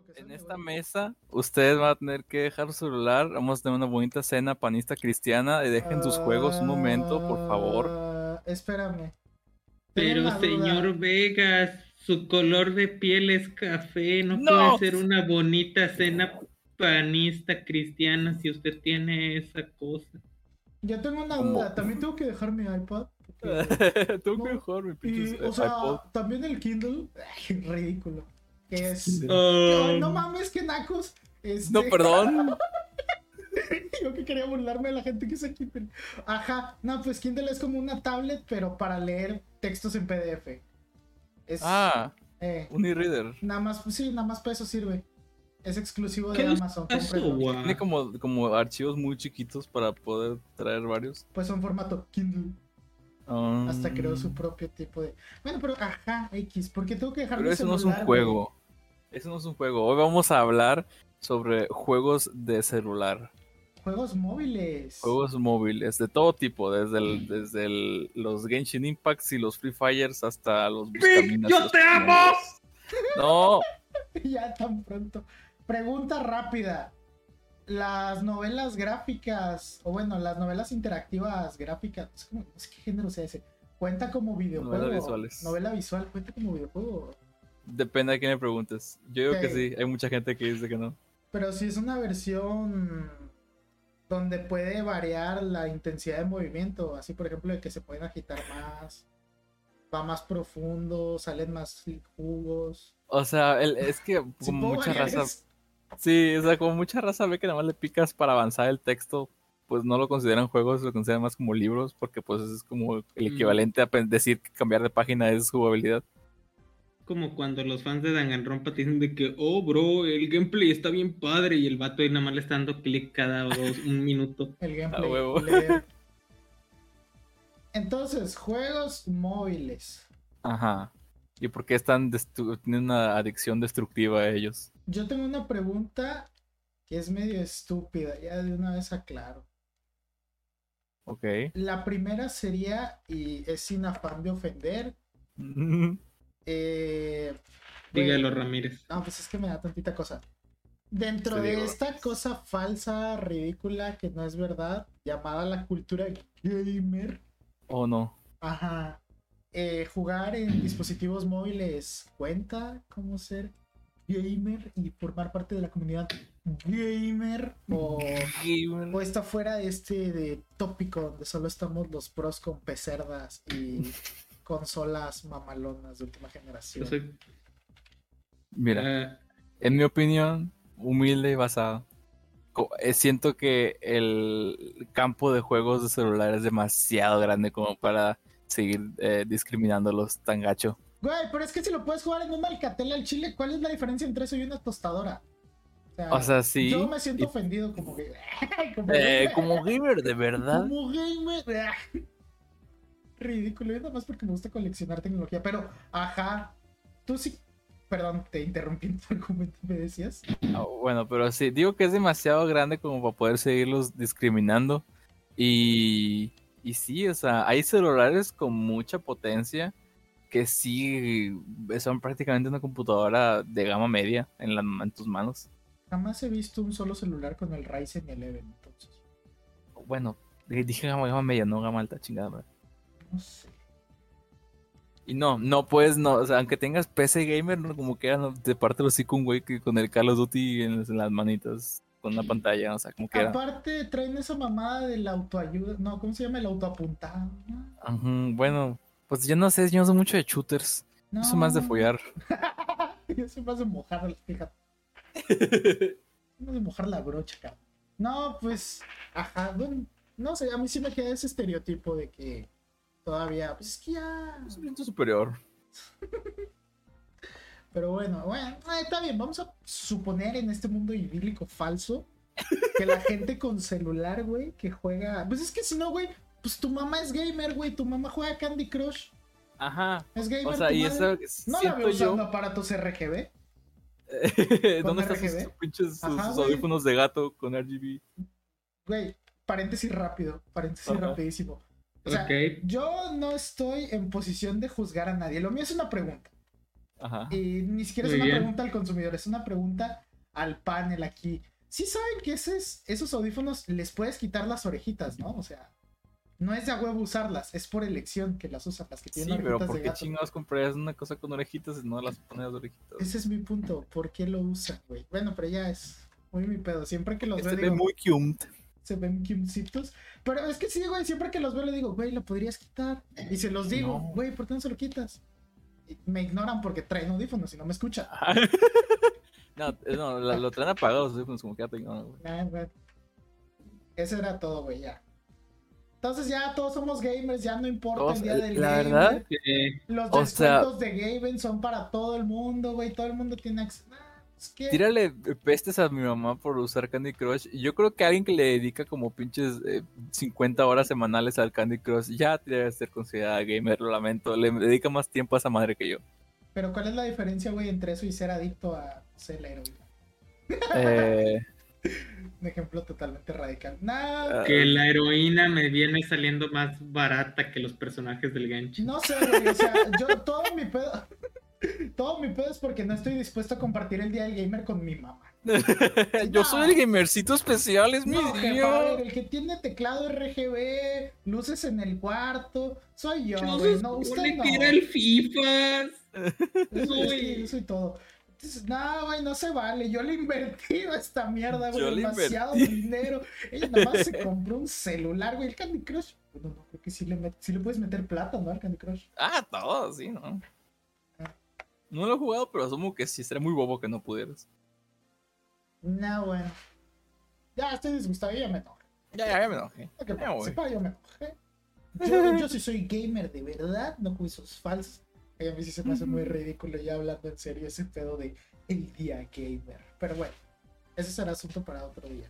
que En salga, esta güey. mesa, ustedes van a tener que dejar su celular. Vamos a tener una bonita cena panista cristiana. Y dejen sus juegos un momento, por favor. Espérame. Tengo Pero una duda. señor Vegas, su color de piel es café, no puede ¡No! ser una bonita cena panista cristiana si usted tiene esa cosa. Yo tengo una Como... duda. También tengo que dejar mi iPad. Porque Tengo que no. dejar mi pinches Y, o iPod. sea, también el Kindle. Ridículo. Que es. Kindle. Ay, no mames, que nacos. No, perdón. Yo que quería burlarme de la gente que usa Kindle. Ajá, no, pues Kindle es como una tablet, pero para leer textos en PDF. Es. Un e-reader. Nada más, pues sí, nada más para eso sirve. Es exclusivo de ¿Qué es Amazon, eso, cómprenlo. guau? Tiene como archivos muy chiquitos para poder traer varios. Pues son formato Kindle. Hasta creó su propio tipo de. Bueno, pero ajá, X, porque tengo que dejar Pero mi eso no celular. es un juego. Eso no es un juego. Hoy vamos a hablar sobre juegos de celular. Juegos móviles. Juegos móviles, de todo tipo, desde los Genshin Impacts y los Free Fires hasta los Buscaminas. ¡Yo te amo! No, Ya tan pronto. Pregunta rápida. Las novelas gráficas, o bueno, las novelas interactivas gráficas, no sé qué género sea ese. ¿Cuenta como videojuego? Novelas visuales. Novela visual, ¿cuenta como videojuego? depende de quién me preguntes. Yo digo que Ok. sí, hay mucha gente que dice que no. Pero si es una versión donde puede variar la intensidad de movimiento, así por ejemplo de que se pueden agitar más, va más profundo, salen más jugos. O sea, es que Si como puedo mucha variar raza... eso. Sí, o sea, como mucha raza ve que nada más le picas para avanzar el texto, pues no lo consideran juegos, lo consideran más como libros, porque pues es como el equivalente a decir que cambiar de página es jugabilidad. Como cuando los fans de Danganronpa te dicen de que, oh, bro, el gameplay está bien padre y el vato ahí nada más le está dando clic cada un minuto. El A gameplay. huevo. Entonces, juegos móviles. Ajá. ¿Y por qué tienen una adicción destructiva a ellos? Yo tengo una pregunta que es medio estúpida, ya de una vez aclaro. Ok. La primera sería, y es sin afán de ofender, güey, Dígalo, Ramírez. no, pues es que me da tantita cosa. Dentro Sí, de digo. esta cosa falsa, ridícula, que no es verdad, llamada la cultura gamer, ¿O no? ajá, jugar en dispositivos móviles cuenta como ser gamer y formar parte de la comunidad gamer, o está fuera de tópico donde solo estamos los pros con pecerdas y consolas mamalonas de última generación. Yo soy... Mira, en mi opinión, humilde y basada, siento que el campo de juegos de celular es demasiado grande como para seguir discriminándolos tan gacho. Güey, pero es que si lo puedes jugar en un Alcatel al chile, ¿cuál es la diferencia entre eso y una tostadora? O sea, sí. Yo me siento ofendido como que... como gamer, de verdad. Como gamer. Ridículo, y nada más porque me gusta coleccionar tecnología. Pero, ajá, tú sí... Perdón, te interrumpí en tu argumento, ¿me decías? Bueno, pero sí, digo que es demasiado grande como para poder seguirlos discriminando. Y sí, o sea, hay celulares con mucha potencia que sí son prácticamente una computadora de gama media en tus manos. Jamás he visto un solo celular con el Ryzen 11, entonces. Bueno, dije gama media, no gama alta, chingada madre. No sé. Y no puedes, o sea, aunque tengas PC gamer, no, como que no, te parte los con güey que con el Call of Duty en las manitas, con una pantalla, o sea, como que Aparte, traen esa mamada de la autoayuda. No, ¿cómo se llama? El autoapuntado. Bueno, pues yo no sé, yo no soy mucho de shooters. No. Yo soy más de follar. Yo soy más de mojar, fíjate. Más de mojar la brocha, cabrón. No, pues, ajá, bueno, no sé, a mí sí me queda ese estereotipo de que todavía, pues es que ya... Es un superior. Pero bueno, está bien, vamos a suponer en este mundo idílico falso que la gente con celular, güey, que juega... Pues es que si no, güey, pues tu mamá es gamer, güey, tu mamá juega Candy Crush. Ajá. Es gamer, o sea, tu y madre. eso No la veo siento usando yo. aparatos RGB. ¿Dónde están RGB? sus pinches Ajá, sus güey. audífonos de gato con RGB? Güey, paréntesis rápido, paréntesis Ajá. rapidísimo. O sea, Ok. yo no estoy en posición de juzgar a nadie. Lo mío es una pregunta. Ajá. Y ni siquiera es una pregunta al consumidor, es una pregunta al panel aquí. Sí saben que esos audífonos les puedes quitar las orejitas, ¿no? O sea, no es de a huevo usarlas, es por elección que las usan, las que tienen sí, orejitas pero ¿por de qué gato. chingados comprarías una cosa con orejitas y no las pones orejitas? Ese es mi punto, ¿por qué lo usan, güey? Bueno, pero ya es muy mi pedo, siempre que los veo Se ve muy cute. Se ven cutecitos, pero es que sí, güey, siempre que los veo le digo, güey, lo podrías quitar. Y se los digo, güey, ¿por qué no se lo quitas? Y me ignoran porque traen audífonos y no me escuchan. No, lo traen apagados, como que ya te ignoran, güey. Eso era todo, güey, ya. Entonces ya todos somos gamers, ya no importa Todos, el día del la gamer. verdad, los descuentos de Gaben son para todo el mundo, güey, todo el mundo tiene acceso. Tírale pestes a mi mamá por usar Candy Crush. Yo creo que alguien que le dedica como pinches 50 horas semanales al Candy Crush ya tiene que ser considerada gamer, lo lamento. Le dedica más tiempo a esa madre que yo. Pero ¿cuál es la diferencia, güey, entre eso y ser adicto a ser la heroína? Un ejemplo totalmente radical. Que la heroína me viene saliendo más barata que los personajes del Genshin. No sé, güey, o sea, yo todo mi pedo es porque no estoy dispuesto a compartir el día del gamer con mi mamá. Yo soy el gamercito especial, es mi día. El que tiene teclado RGB, luces en el cuarto, soy yo, güey. No, usted no. Tira el FIFA. Yo soy todo. Entonces, no, güey, no se vale. Yo le he invertido a esta mierda, güey. Demasiado dinero. Ella nada más se compró un celular, güey. El Candy Crush. Bueno, no, creo que sí le puedes meter plata, ¿no? Al Candy Crush. Todo, sí, ¿no? No lo he jugado, pero asumo que sí, sería muy bobo que no pudieras. No, bueno. Ya estoy disgustado, ya me enojé. Ya me enojé. Yo me enojé. Yo sí soy gamer de verdad, no con esos falsos. A mí sí se me hace muy ridículo ya hablando en serio ese pedo de el día gamer. Pero bueno, ese será asunto para otro día.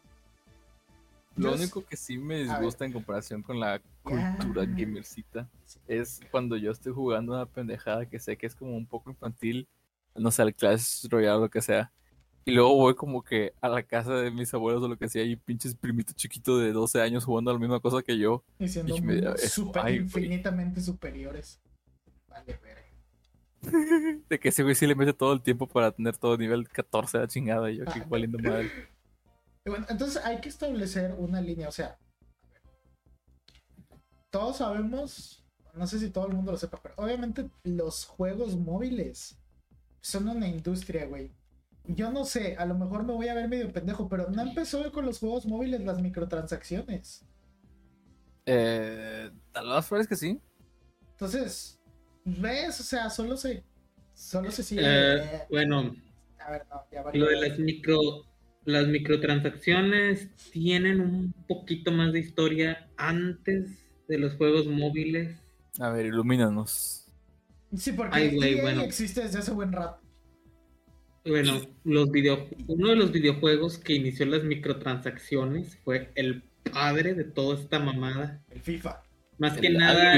Lo único que sí me disgusta en comparación con la cultura gamercita es cuando yo estoy jugando una pendejada que sé que es como un poco infantil, no sé, el Clash Royale o lo que sea, y luego voy como que a la casa de mis abuelos o lo que sea y pinches primito chiquito de 12 años jugando la misma cosa que yo. Y siendo infinitamente superiores. Vale, verga. De que ese güey sí le mete todo el tiempo para tener todo nivel 14 a la chingada y yo aquí valiendo madre. Bueno, entonces hay que establecer una línea, o sea, todos sabemos, no sé si todo el mundo lo sepa, pero obviamente los juegos móviles son una industria, güey. Yo no sé, a lo mejor me voy a ver medio pendejo, pero no empezó con los juegos móviles las microtransacciones. A lo más es que sí. Entonces, ¿ves? O sea, solo se sigue. Bueno, a ver, no, ya vale. Lo de las microtransacciones tienen un poquito más de historia antes de los juegos móviles. A ver, ilumínanos. Sí, porque EA existe desde hace buen rato. Bueno, uno de los videojuegos que inició las microtransacciones fue el padre de toda esta mamada. El FIFA. Más que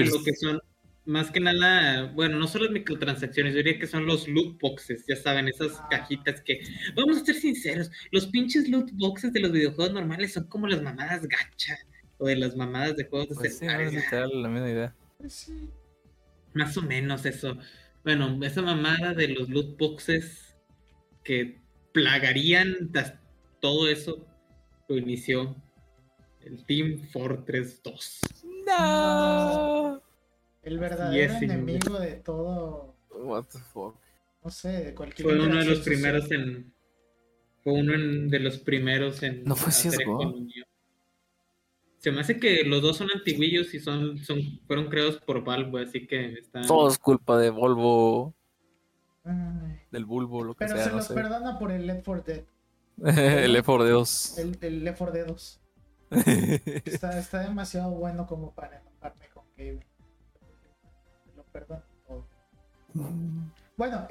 nada, bueno, no son las microtransacciones, yo diría que son los loot boxes, ya saben, esas cajitas que, vamos a ser sinceros, los pinches loot boxes de los videojuegos normales son como las mamadas gacha, o de las mamadas de juegos de celulares. Sí, la misma idea. Sí. Más o menos eso. Bueno, esa mamada de los loot boxes que plagarían todo eso, lo inició el Team Fortress 2. No. El verdadero enemigo de todo. What the fuck. No sé, de cualquier. Fue uno de los primeros en. No fue CSGO. Se me hace que los dos son antiguillos y fueron creados por Valve, así que están. Todo es culpa de Volvo. Del Bulbo, lo que sea. Pero se los perdona por el Left 4 Dead. El Left 4 Dead. El Left 4 Dead 2. Está demasiado bueno como para enojarme con Gabe. Lo perdono todo. Bueno,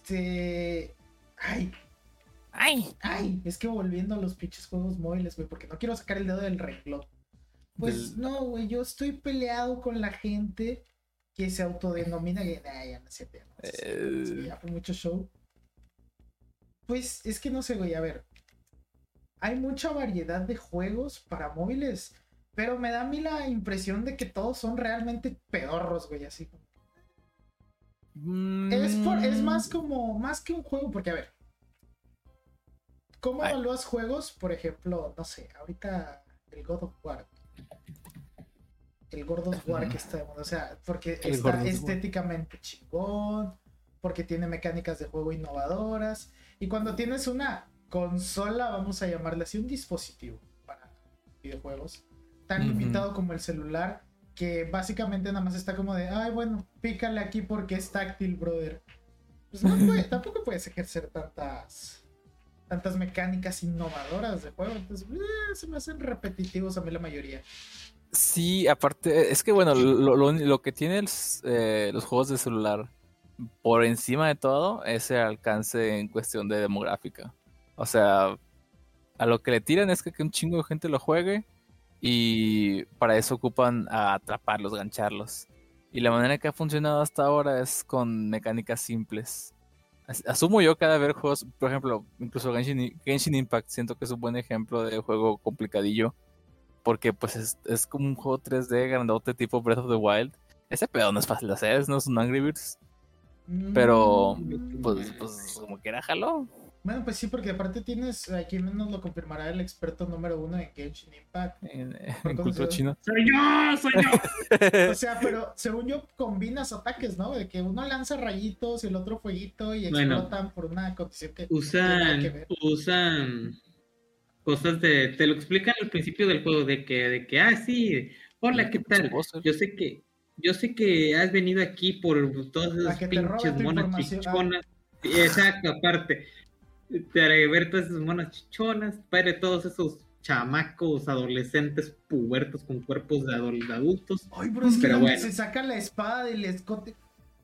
Ay, es que volviendo a los pinches juegos móviles, güey, porque no quiero sacar el dedo del renglón. Pues no, güey, yo estoy peleado con la gente que se autodenomina que ya no sé, ya fue mucho show. Pues es que no sé, güey, a ver. Hay mucha variedad de juegos para móviles, pero me da a mí la impresión de que todos son realmente pedorros, güey, así como. Es más que un juego, porque a ver, ¿cómo evalúas juegos? Por ejemplo, no sé, ahorita el God of War. El God of War que está de moda, o sea, porque está estéticamente chingón, porque tiene mecánicas de juego innovadoras, y cuando tienes una consola, vamos a llamarle así, un dispositivo para videojuegos, tan limitado como el celular, que básicamente nada más está como de, ay, bueno, pícale aquí porque es táctil, brother. Pues no tampoco puedes ejercer tantas mecánicas innovadoras de juego, entonces se me hacen repetitivos a mí la mayoría. Sí, aparte, es que bueno, lo que tienen los juegos de celular por encima de todo es el alcance en cuestión de demográfica. O sea, a lo que le tiran es que un chingo de gente lo juegue y para eso ocupan a atraparlos, gancharlos. Y la manera que ha funcionado hasta ahora es con mecánicas simples. Asumo yo que ha de haber juegos, por ejemplo, incluso Genshin Impact, siento que es un buen ejemplo de juego complicadillo. Porque pues es como un juego 3D grandote tipo Breath of the Wild. Ese pedo no es fácil de hacer, no es un Angry Birds. Pero pues como quiera jaló. Bueno, pues sí, porque aparte tienes, aquí nos lo confirmará el experto número 1 en Genshin Impact. En cultura china. ¡Soy yo! O sea, pero según yo combinas ataques, ¿no? De que uno lanza rayitos y el otro fueguito y explotan por una condición que usan cosas te lo explican al principio del juego de que sí, hola, ¿qué tal? Yo sé que has venido aquí por todas esas pinches monas chichonas. Exacto, aparte, para ver todas esas monas chichonas, para todos esos chamacos adolescentes pubertos con cuerpos de adultos. Ay, bro, es que bueno, se saca la espada del escote.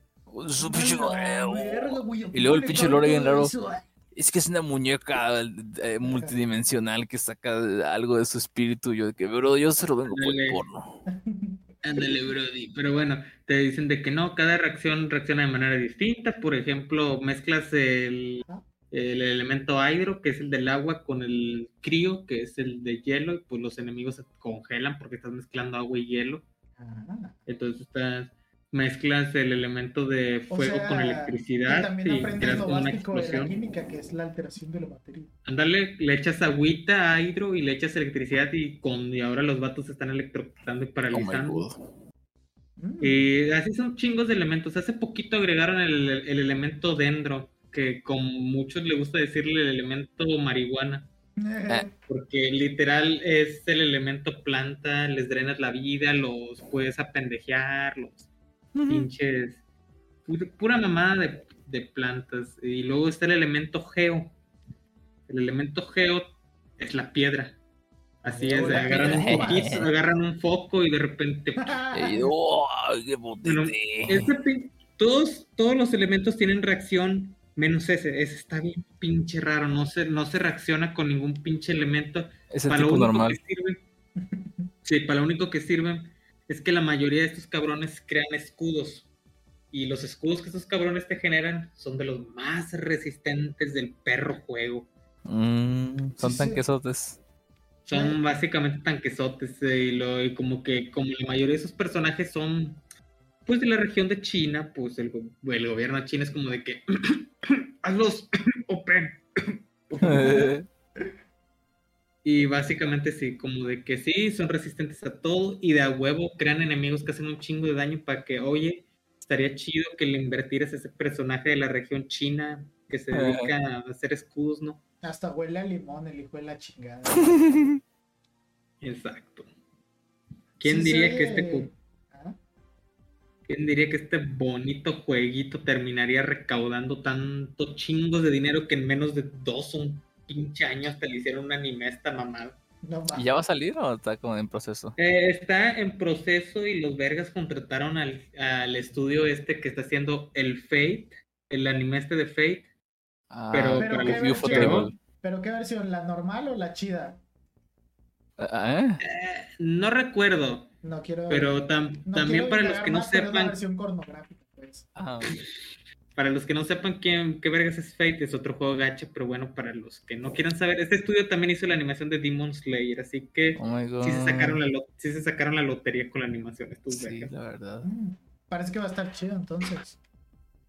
Y luego el pinche lore bien raro. Es que es una muñeca multidimensional que saca algo de su espíritu. Yo de que, bro, yo se lo vengo por el porno. Ándale, brody. Pero bueno, te dicen de que no, cada reacción reacciona de manera distinta. Por ejemplo, mezclas el elemento hidro, que es el del agua, con el crío, que es el de hielo, y pues los enemigos se congelan porque estás mezclando agua y hielo. Entonces mezclas el elemento de fuego con electricidad. También aprendes lo básico de la química, que es la alteración de la materia. Ándale, le echas agüita a hidro y le echas electricidad y ahora los vatos se están electrocutando y paralizando. Y así son chingos de elementos. Hace poquito agregaron el elemento dendro, que con muchos le gusta decirle el elemento marihuana. Porque literal es el elemento planta, les drenas la vida, los puedes apendejear, los pinches, pura mamada de plantas. Y luego está el elemento geo. El elemento geo es la piedra. Así es, agarran un foco y de repente ¡qué potente! Todos los elementos tienen reacción, menos ese está bien pinche raro, no se reacciona con ningún pinche elemento. Es el tipo normal. Para lo único que sirven es que la mayoría de estos cabrones crean escudos. Y los escudos que estos cabrones te generan son de los más resistentes del perro juego. Son tanquesotes. Son básicamente tanquesotes. Y como la mayoría de esos personajes son pues de la región de China, pues el gobierno de China es como de que hazlos open. Y básicamente sí, como de que sí, son resistentes a todo y de a huevo crean enemigos que hacen un chingo de daño para que, oye, estaría chido que le invertieras ese personaje de la región china que se dedica a hacer escudos, ¿no? Hasta huele a limón el hijo de la chingada. Exacto. ¿Quién diría que ¿Quién diría que este bonito jueguito terminaría recaudando tanto chingos de dinero que en menos de 2 o un pinche año hasta le hicieron un anime a esta mamada? No, ¿Y ya va a salir o está como en proceso? Está en proceso y los vergas contrataron al estudio que está haciendo el Fate, el anime de Fate. Pero ¿qué versión? ¿La normal o la chida? No recuerdo. No quiero. Pero también para los que no sepan. La versión pornográfica, pues. Para los que no sepan qué vergas es Fate, es otro juego gacha, pero bueno, para los que no quieran saber, este estudio también hizo la animación de Demon Slayer, así que sí se sacaron la lotería con la animación estos vergas. Sí, la verdad. Parece que va a estar chido entonces.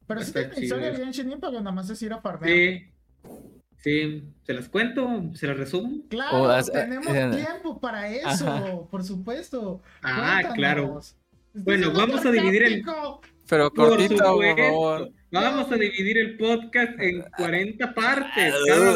Pero sí tiene historia el Genshin Impact, nada más es ir a farmear. Sí, ¿se las cuento? ¿Se las resumo? Claro, tenemos tiempo para eso, por supuesto. Cuéntanos. Claro. Bueno, vamos a dividir el... Pero cortito, por favor. Vamos a dividir el podcast en 40 partes.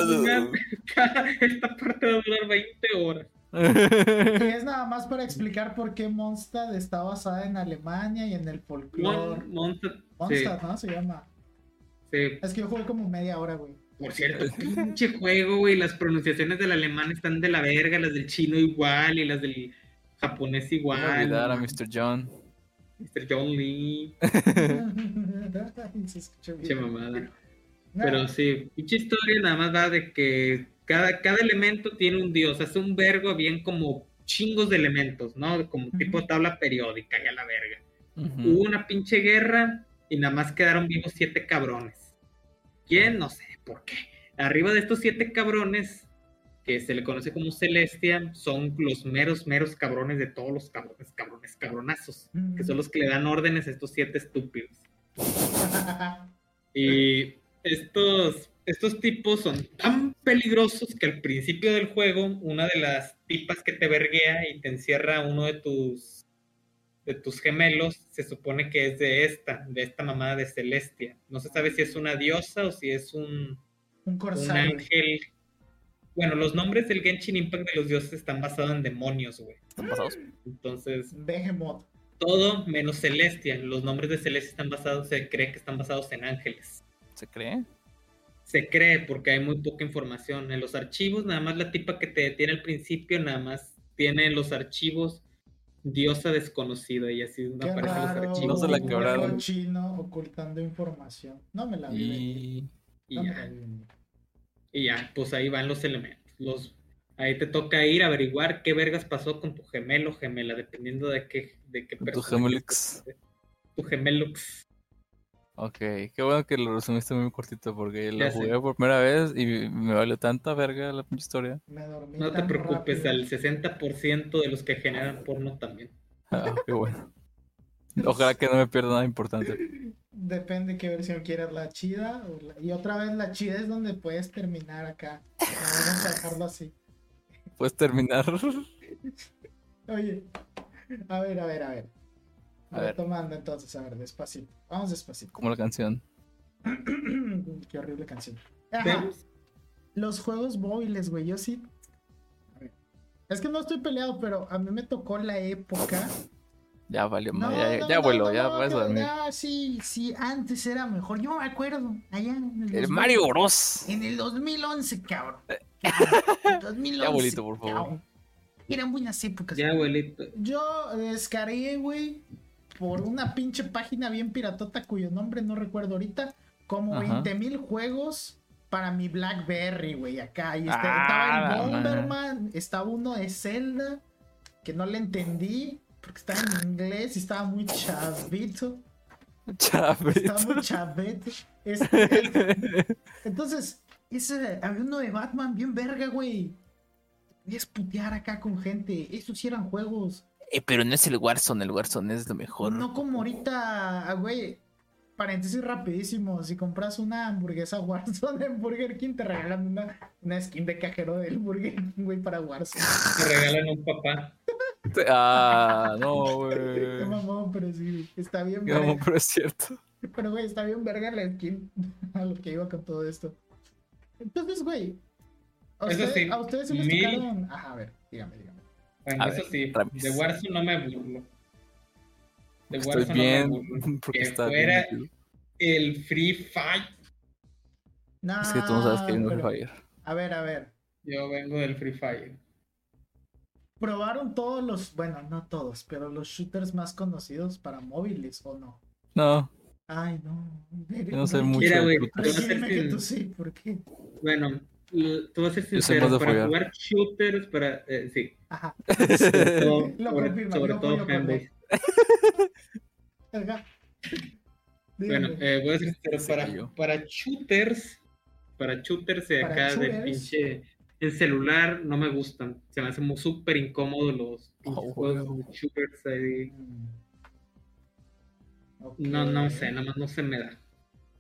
Esta parte va a durar 20 horas. Y es nada más para explicar por qué Mondstadt está basada en Alemania y en el folclore. Mondstadt, sí. ¿No? Se llama. Sí. Es que yo jugué como media hora, güey. Por cierto, pinche juego, güey. Las pronunciaciones del alemán están de la verga, las del chino igual y las del japonés igual. No olvidar a Mr. John. Mr. John Lee. Pinche mamada. Pero sí, pinche historia nada más da de que cada elemento tiene un dios. Hace un vergo bien como chingos de elementos, ¿no? Como tipo tabla periódica y a la verga. Hubo una pinche guerra y nada más quedaron vivos 7 cabrones. ¿Quién? No sé por qué. Arriba de estos 7 cabrones, que se le conoce como Celestia, son los meros cabrones de todos los cabronazos, que son los que le dan órdenes a estos 7 estúpidos. Y estos tipos son tan peligrosos que al principio del juego, una de las tipas que te verguea y te encierra a uno de tus gemelos, se supone que es de esta mamada de Celestia. No se sabe si es una diosa o si es un ángel. Bueno, los nombres del Genshin Impact de los dioses están basados en demonios, güey. ¿Están basados? Entonces, Behemoth. Todo menos Celestia. Los nombres de Celestia se cree que están basados en ángeles. ¿Se cree? Se cree porque hay muy poca información. En los archivos, nada más la tipa que te tiene al principio, nada más tiene en los archivos diosa desconocida y así no aparecen los archivos. No se la quebraron. Chino ocultando información. No me la vi. Y ya, pues ahí van los elementos. Ahí te toca ir a averiguar qué vergas pasó con tu gemelo o gemela, dependiendo de qué persona. Tu gemelux. Tu gemelux. Ok, qué bueno que lo resumiste muy cortito porque lo jugué por primera vez y me valió tanta verga la pinche historia. No te preocupes, al 60% de los que generan porno también. Qué bueno. Ojalá que no me pierda nada importante. Depende qué versión quieras, la chida y otra vez la chida es donde puedes terminar acá. Vamos a dejarlo así. Puedes terminar. Oye, a ver. Retomando entonces, a ver, despacito. Vamos despacito. Como la canción. Qué horrible canción. Ajá. Los juegos móviles, güey, yo sí. A ver. Es que no estoy peleado, pero a mí me tocó la época. Ya valió, ya abuelo, ya vas a dormir. Sí, antes era mejor. Yo me acuerdo, allá en el Mario Bros. En el 2011, cabrón. En 2011. Ya, abuelito, por favor. Cabrón. Eran buenas épocas. Ya, abuelito. Yo descargué, güey, por una pinche página bien piratota cuyo nombre no recuerdo ahorita, como 20,000 juegos para mi BlackBerry, güey, acá. Y estaba el Bomberman, estaba uno de Zelda, que no le entendí, porque estaba en inglés y estaba muy chavito. Estaba muy chavito. Entonces, había uno de Batman bien verga, güey. Podías putear acá con gente. Esos sí eran juegos. Pero no es el Warzone es lo mejor. No como ahorita, güey. Paréntesis rapidísimo. Si compras una hamburguesa Warzone en Burger King, te regalan una skin de cajero del Burger King, güey, para Warzone. Te regalan un papá. No, güey. Qué mamón, pero sí, está bien verga. Qué mamón, pero es cierto. Pero, güey, está bien verga la skin a lo que iba con todo esto. Entonces, güey, ¿a ustedes se les tocaron? Ajá, a ver, dígame. Bueno, eso sí, de Warzone no me burlo. De Warzone no me burlo. Que fuera el Free Fire. No, es que tú no sabes que hay un Free Fire. A ver. Yo vengo del Free Fire. ¿Probaron todos los, bueno, no todos, pero los shooters más conocidos para móviles o no? No. Ay, no. Yo no sé mucho. Mira, güey, dime que tú sí, ¿por qué? Bueno, tú vas a ser sincero, para jugar shooters, sí. Ajá. Sobre todo fanboy. Bueno, voy a ser sincero, para shooters de acá, del pinche... El celular no me gustan. Se me hacen súper incómodos los juegos de shooters ahí. Okay. No sé, nada más no se me da.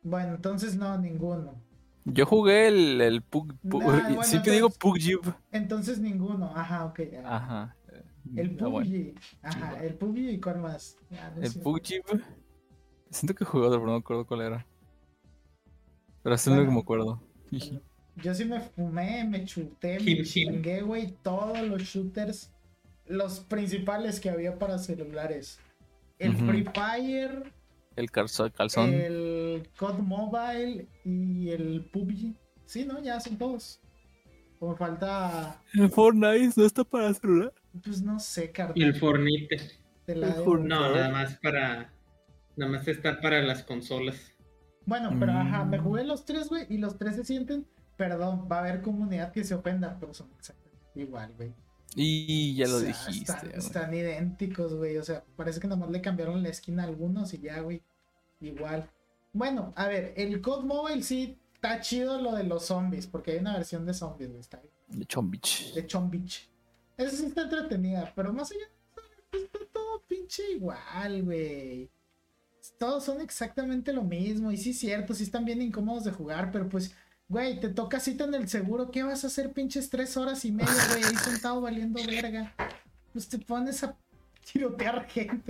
Bueno, entonces no, ninguno. Yo jugué el Pug, Bueno, siempre digo PUBG. Entonces ninguno, ajá, ok. Ajá. El Bueno. PUBG, ajá, el PUBG y cuál más. No El sé. PUBG. Siento que jugué otro, pero no me acuerdo cuál era. Pero así no me acuerdo. Bueno, yo sí me fumé, me chuté, me Him. chingué, güey, todos los shooters, los principales que había para celulares. El Free Fire, el calzón. el COD Mobile y el PUBG. Sí, ¿no? Ya son todos. Como falta... El Fortnite no está para celular. Pues no sé, carnal. Y el Fornite. No, nada más está para las consolas. Bueno, pero ajá, me jugué los tres, güey, y los tres se sienten, perdón, va a haber comunidad que se ofenda, pero son exactamente igual, güey. Y ya lo dijiste. Están idénticos, güey, o sea, parece que nomás le cambiaron la esquina a algunos y ya, güey, igual. Bueno, a ver, el COD Mobile sí está chido lo de los zombies, porque hay una versión de zombies, güey, está bien. De Chombich. De Chombich. Esa sí está entretenida, pero más allá de eso, pues, está todo pinche igual, güey. Todos son exactamente lo mismo. Y sí es cierto, sí están bien incómodos de jugar, pero pues, güey, te toca cita en el seguro. ¿Qué vas a hacer pinches 3 horas y media, güey? Ahí sentado valiendo verga. Pues te pones a tirotear gente.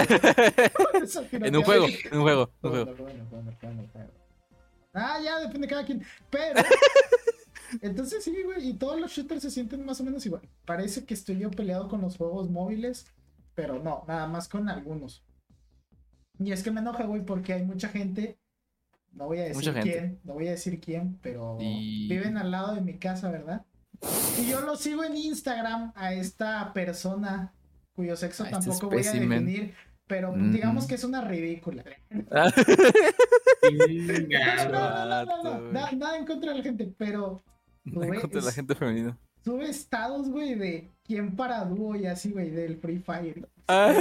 En un juego. Ah, ya, depende de cada quien. Pero... Entonces sí, güey, y todos los shooters se sienten más o menos igual. Parece que estoy yo peleado con los juegos móviles, pero no, nada más con algunos. Y es que me enoja, güey, porque hay mucha gente, no voy a decir quién, pero viven al lado de mi casa, ¿verdad? Y yo lo sigo en Instagram a esta persona cuyo sexo tampoco voy a definir, pero digamos que es una ridícula. Nada en contra de la gente, pero nada en contra de la gente femenina. Sube estados, güey, de quién para dúo y así, güey, del Free Fire.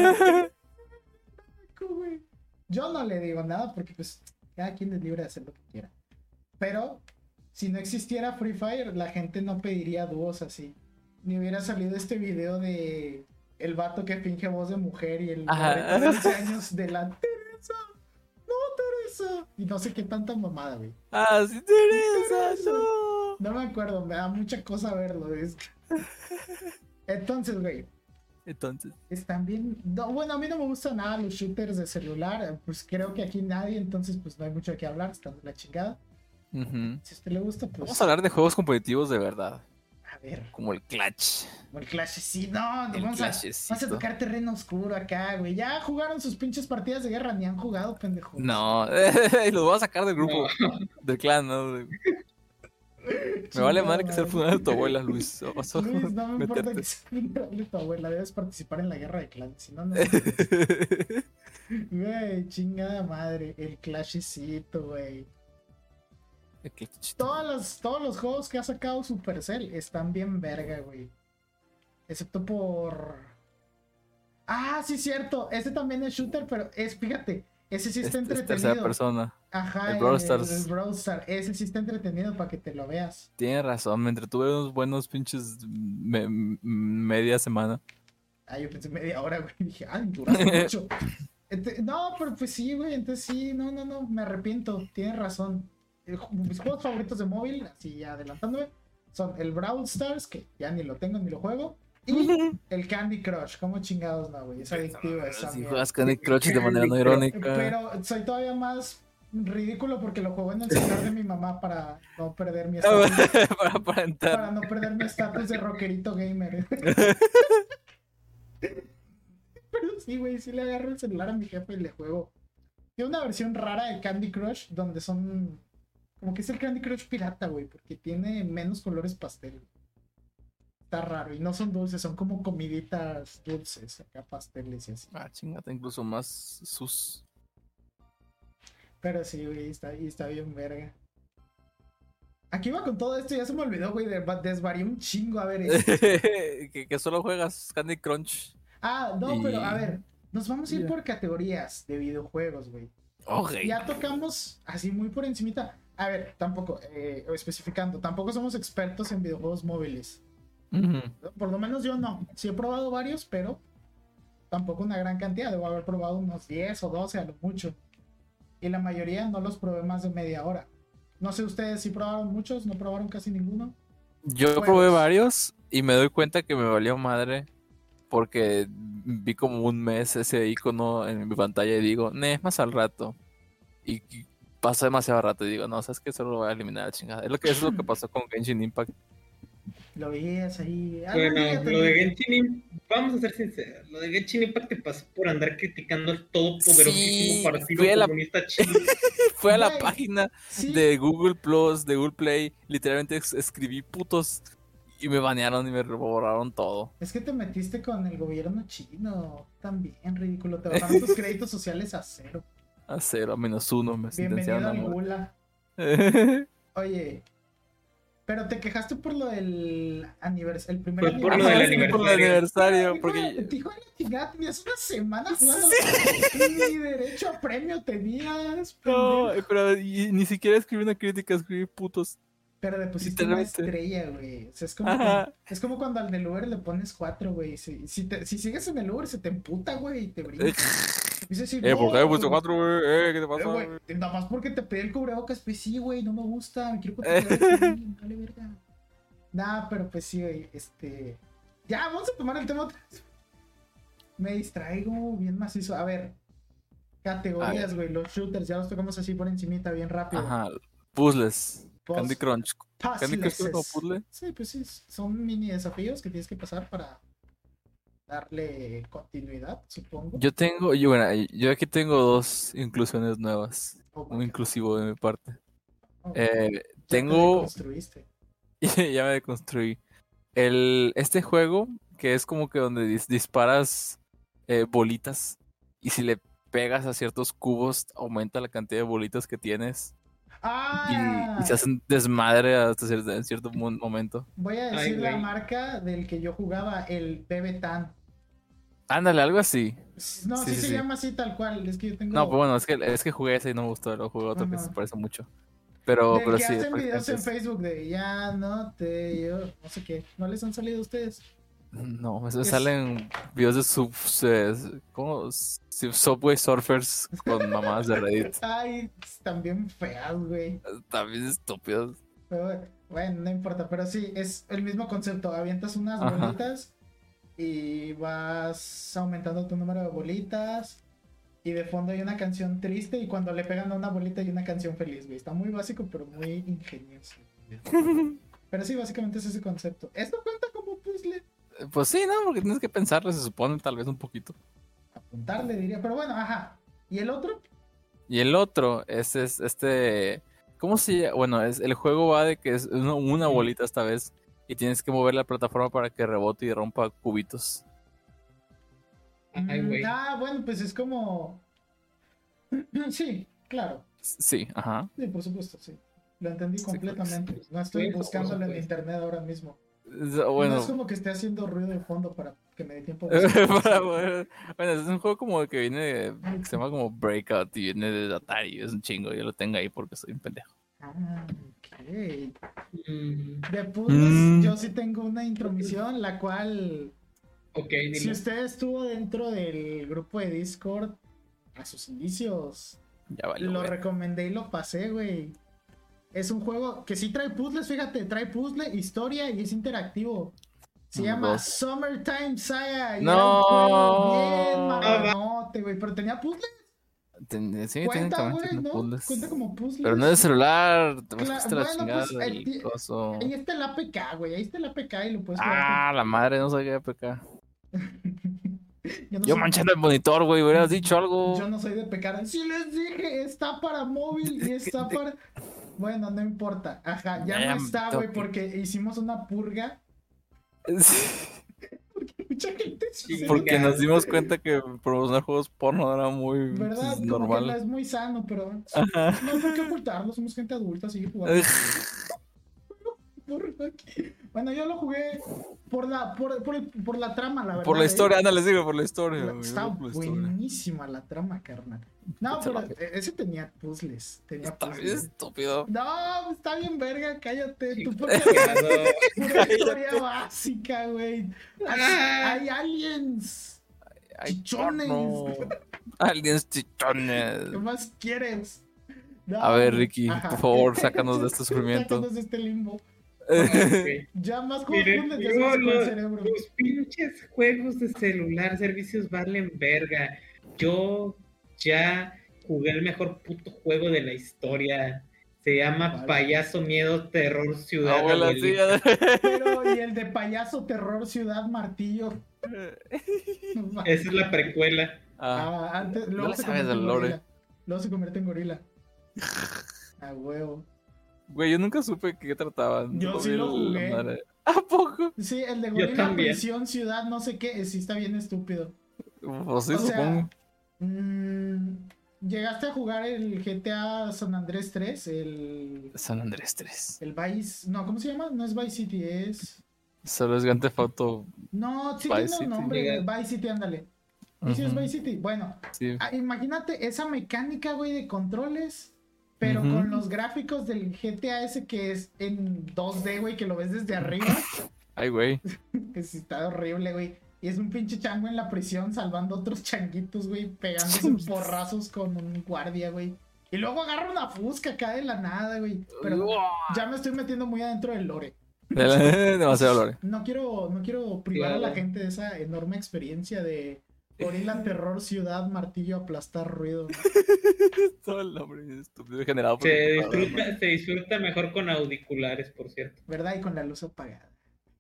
Yo no le digo nada porque pues cada quien es libre de hacer lo que quiera. Pero si no existiera Free Fire, la gente no pediría dúos así. Ni hubiera salido este video de el vato que finge voz de mujer y el de 15 años de la Teresa. No, Teresa. Y no sé qué tanta mamada, güey. Sí, Teresa, no. No me acuerdo, me da mucha cosa verlo. Entonces, güey. Están bien. No, bueno, a mí no me gustan nada los shooters de celular. Pues creo que aquí nadie, entonces pues no hay mucho de qué hablar. Están de la chingada. Si a usted le gusta, pues. Vamos a hablar de juegos competitivos de verdad. A ver. Como el Clash. Como el Clash, sí, no. Vamos a tocar terreno oscuro acá, güey. Ya jugaron sus pinches partidas de guerra, ni han jugado, pendejos. No, los voy a sacar del grupo. Del clan, ¿no? Me vale madre que sea el funeral de tu abuela, Luis. Luis, no me importa que sea el funeral de tu abuela. Debes participar en la guerra de clans. Si no, no. Güey, chingada madre. El Clashcito, güey. Todos los juegos que ha sacado Supercell están bien verga, güey. Excepto por... Ah, sí, cierto. Ese también es shooter, pero fíjate, ese sí está entretenido. Es tercera persona. Ajá, el Brawl Stars. El Brawl Stars. Ese sí está entretenido para que te lo veas. Tienes razón, me entretuve unos buenos pinches media semana. Yo pensé media hora, güey. Dije, duraste mucho. No, pero pues sí, güey. Entonces sí, no, me arrepiento. Tienes razón. Mis juegos favoritos de móvil, así adelantándome, son el Brawl Stars, que ya ni lo tengo ni lo juego, y el Candy Crush. ¿Cómo chingados no, güey? Es adictivo esa. Si juegas Candy Crush de manera no irónica. Pero soy todavía más ridículo porque lo juego en el celular de mi mamá para no perder mi estatus. Para no perder mi estatus de rockerito gamer. Pero sí, güey, sí le agarro el celular a mi jefe y le juego. Tiene una versión rara de Candy Crush donde son... Como que es el Candy Crush pirata, güey, porque tiene menos colores pastel. Está raro, y no son dulces, son como comiditas dulces, acá pasteles y así. Chingata, incluso más sus. Pero sí, güey, está bien verga. Aquí va con todo esto, ya se me olvidó, güey, desvarié un chingo, a ver. que solo juegas Candy Crush. No, pero a ver, nos vamos a ir por categorías de videojuegos, güey. Okay. Ya tocamos así muy por encimita. A ver, tampoco, especificando, tampoco somos expertos en videojuegos móviles. Por lo menos yo no. Sí he probado varios, pero tampoco una gran cantidad. Debo haber probado unos 10 o 12 a lo mucho. y la mayoría no los probé más de media hora. No sé ustedes si probaron muchos, no probaron casi ninguno. Yo probé varios y me doy cuenta que me valió madre porque vi como un mes ese icono en mi pantalla y digo, más al rato. Y pasó demasiado rato y digo, no, sabes que solo lo voy a eliminar a la chingada. Eso es lo que pasó con Genshin Impact. Lo veías ahí. Bueno, lo de Genshin Impact, vamos a ser sinceros, lo de Genshin Impact te pasó por andar criticando al todopoderosísimo partido comunista chino. Fue a la página de Google Plus, de Google Play, literalmente escribí putos y me banearon y me borraron todo. Es que te metiste con el gobierno chino, también ridículo, te bajaron tus créditos sociales a 0. A 0, a -1 me sentenciaron. Bienvenido al Gula. Oye, pero te quejaste por lo del aniversario, el primer aniversario. Por lo del aniversario. Por el aniversario, porque... Hijo de la chingada, tenías una semana jugando. Ni derecho a premio tenías. No, pero ni siquiera escribí una crítica, escribí putos. Pero le pusiste una estrella, güey. O sea, es como cuando al del Uber le pones 4, güey. Si sigues en el Uber, se te emputa, güey, y te brinca. Dices, sí, ¿por qué le puse 4, güey? ¿Qué te pasa, güey? Nada más porque te pedí el cubrebocas, pues sí, güey, no me gusta. Me quiero controlar. Vale, verga. Nah, pero pues sí, güey, Ya, vamos a tomar el tema otra vez. Me distraigo bien macizo. A ver, categorías, güey, los shooters, ya los tocamos así por encimita, bien rápido. Ajá, puzzles. Candy Crunch. ¿Candy Crush es como puzzle? Sí, pues sí, son mini desafíos que tienes que pasar para darle continuidad, supongo. Yo aquí tengo 2 inclusiones nuevas. Muy inclusivo de mi parte. Tengo... Ya me deconstruí. Este juego, que es como que donde disparas bolitas, y si le pegas a ciertos cubos, aumenta la cantidad de bolitas que tienes. Y se hacen desmadre hasta en cierto momento. Voy a decir la marca del que yo jugaba, el Bebetan. Ándale, algo así. No, sí se llama así tal cual. Es que yo tengo... No, pues bueno, es que jugué ese y no me gustó. Lo jugué otro que se parece mucho. Pero que sí. Hacen videos en Facebook de ya no sé qué. ¿No les han salido a ustedes? No, me salen videos de Subway Surfers con mamás de Reddit. Ay, están bien feas, güey. Están bien estúpidos. Pero, bueno, no importa, pero sí, es el mismo concepto. Avientas unas bolitas y vas aumentando tu número de bolitas. Y de fondo hay una canción triste y cuando le pegan a una bolita hay una canción feliz, güey. Está muy básico, pero muy ingenioso. Pero sí, básicamente es ese concepto. ¿Esto cuenta como puzzle? Pues sí, ¿no? Porque tienes que pensarle, se supone, tal vez un poquito. Apuntarle, diría. Pero bueno, ajá. ¿Y el otro? Y el otro es ¿cómo se llama? Bueno, el juego va de que es una bolita esta vez. Y tienes que mover la plataforma para que rebote y rompa cubitos. Bueno, pues es como... Sí, claro. Sí, ajá. Sí, por supuesto, sí. Lo entendí completamente. No estoy buscándolo en internet ahora mismo. Bueno. No es como que esté haciendo ruido de fondo para que me dé tiempo. Bueno, es un juego como que viene que se llama como Breakout y viene de Atari. Es un chingo, yo lo tengo ahí porque soy un pendejo. Ok. De puzzles, yo sí tengo una intromisión, la cual... Okay, si usted estuvo dentro del grupo de Discord a sus inicios, lo recomendé y lo pasé, güey. Es un juego que sí trae puzzles, fíjate, trae puzzle, historia y es interactivo. Se llama Summertime Saga. No. Bien mamanote, güey, pero tenía puzzles. Sí, cuenta, güey, ¿no? Puzzles. Cuenta como puzzles. Pero no es de celular, te la chingada pues, ahí está el APK, güey, ahí está el APK y lo puedes jugar. La madre, no sabía APK. Yo manchando el monitor, güey, hubieras dicho algo. Yo no soy de pecar. Sí les dije, está para móvil y está para... Bueno, no importa. Ajá, ya no está, güey, porque hicimos una purga. Porque mucha gente porque nos dimos cuenta que promocionar juegos porno era muy ¿verdad? normal. Como que es muy sano, pero no hay por qué ocultarlo, somos gente adulta, sigue jugando. Bueno, yo lo jugué por la trama, la verdad. Por la historia, les digo, por la historia. Está buenísima la trama, carnal. No, pero ese tenía puzzles. Está bien estúpido. No, está bien verga, cállate. Tu propia historia básica, güey. Hay aliens. ¡Chichones! No. Aliens chichones. ¿Qué más quieres? No, A ver, Ricky, ajá. por favor, sácanos de este sufrimiento. Sácanos de este limbo. Ok. Ya más juegos Miren, puzzles, ya se me secó el cerebro. los pinches juegos de celular, servicios valen verga. Yo ya jugué el mejor puto juego de la historia. Se llama ¿Cuál? Payaso Miedo Terror Ciudad Abuela, sí, Abuelita. Pero, y el de Payaso Terror Ciudad Martillo. Esa es la precuela. Antes, no luego le se sabes convierte en del lore. gorila. Luego se convierte en gorila. A huevo. Güey, yo nunca supe qué trataban. Yo sí lo jugué. ¿A poco? Sí, el de Yo gorila, también. prisión, ciudad, no sé qué. Sí está bien estúpido. Pues sí, O sea, supongo. ¿Llegaste a jugar el GTA San Andrés 3? San Andrés 3. El Vice... No, ¿cómo se llama? No es Vice City, es... Solo es Grand Theft Auto. No, sí Vice tiene un City. nombre, Vice City, ándale. ¿Y si es Ujú. Vice City? Bueno, Sí. imagínate esa mecánica, güey, de controles, pero Ujú. con los gráficos del GTA ese que es en 2D, güey, que lo ves desde arriba. Ay, güey. Que sí está horrible, güey. Y es un pinche chango en la prisión salvando a otros changuitos, güey, pegándose porrazos con un guardia, güey. Y luego agarra una fusca acá de la nada, güey. Pero ya me estoy metiendo muy adentro del lore. Demasiado lore. No quiero privar a la Claro. gente de esa enorme experiencia de gorila, terror, ciudad, martillo, aplastar, ruido. Todo el nombre estúpido generado por Se computadora, ¿no? disfruta mejor con auriculares, por cierto. ¿Verdad? Y con la luz apagada.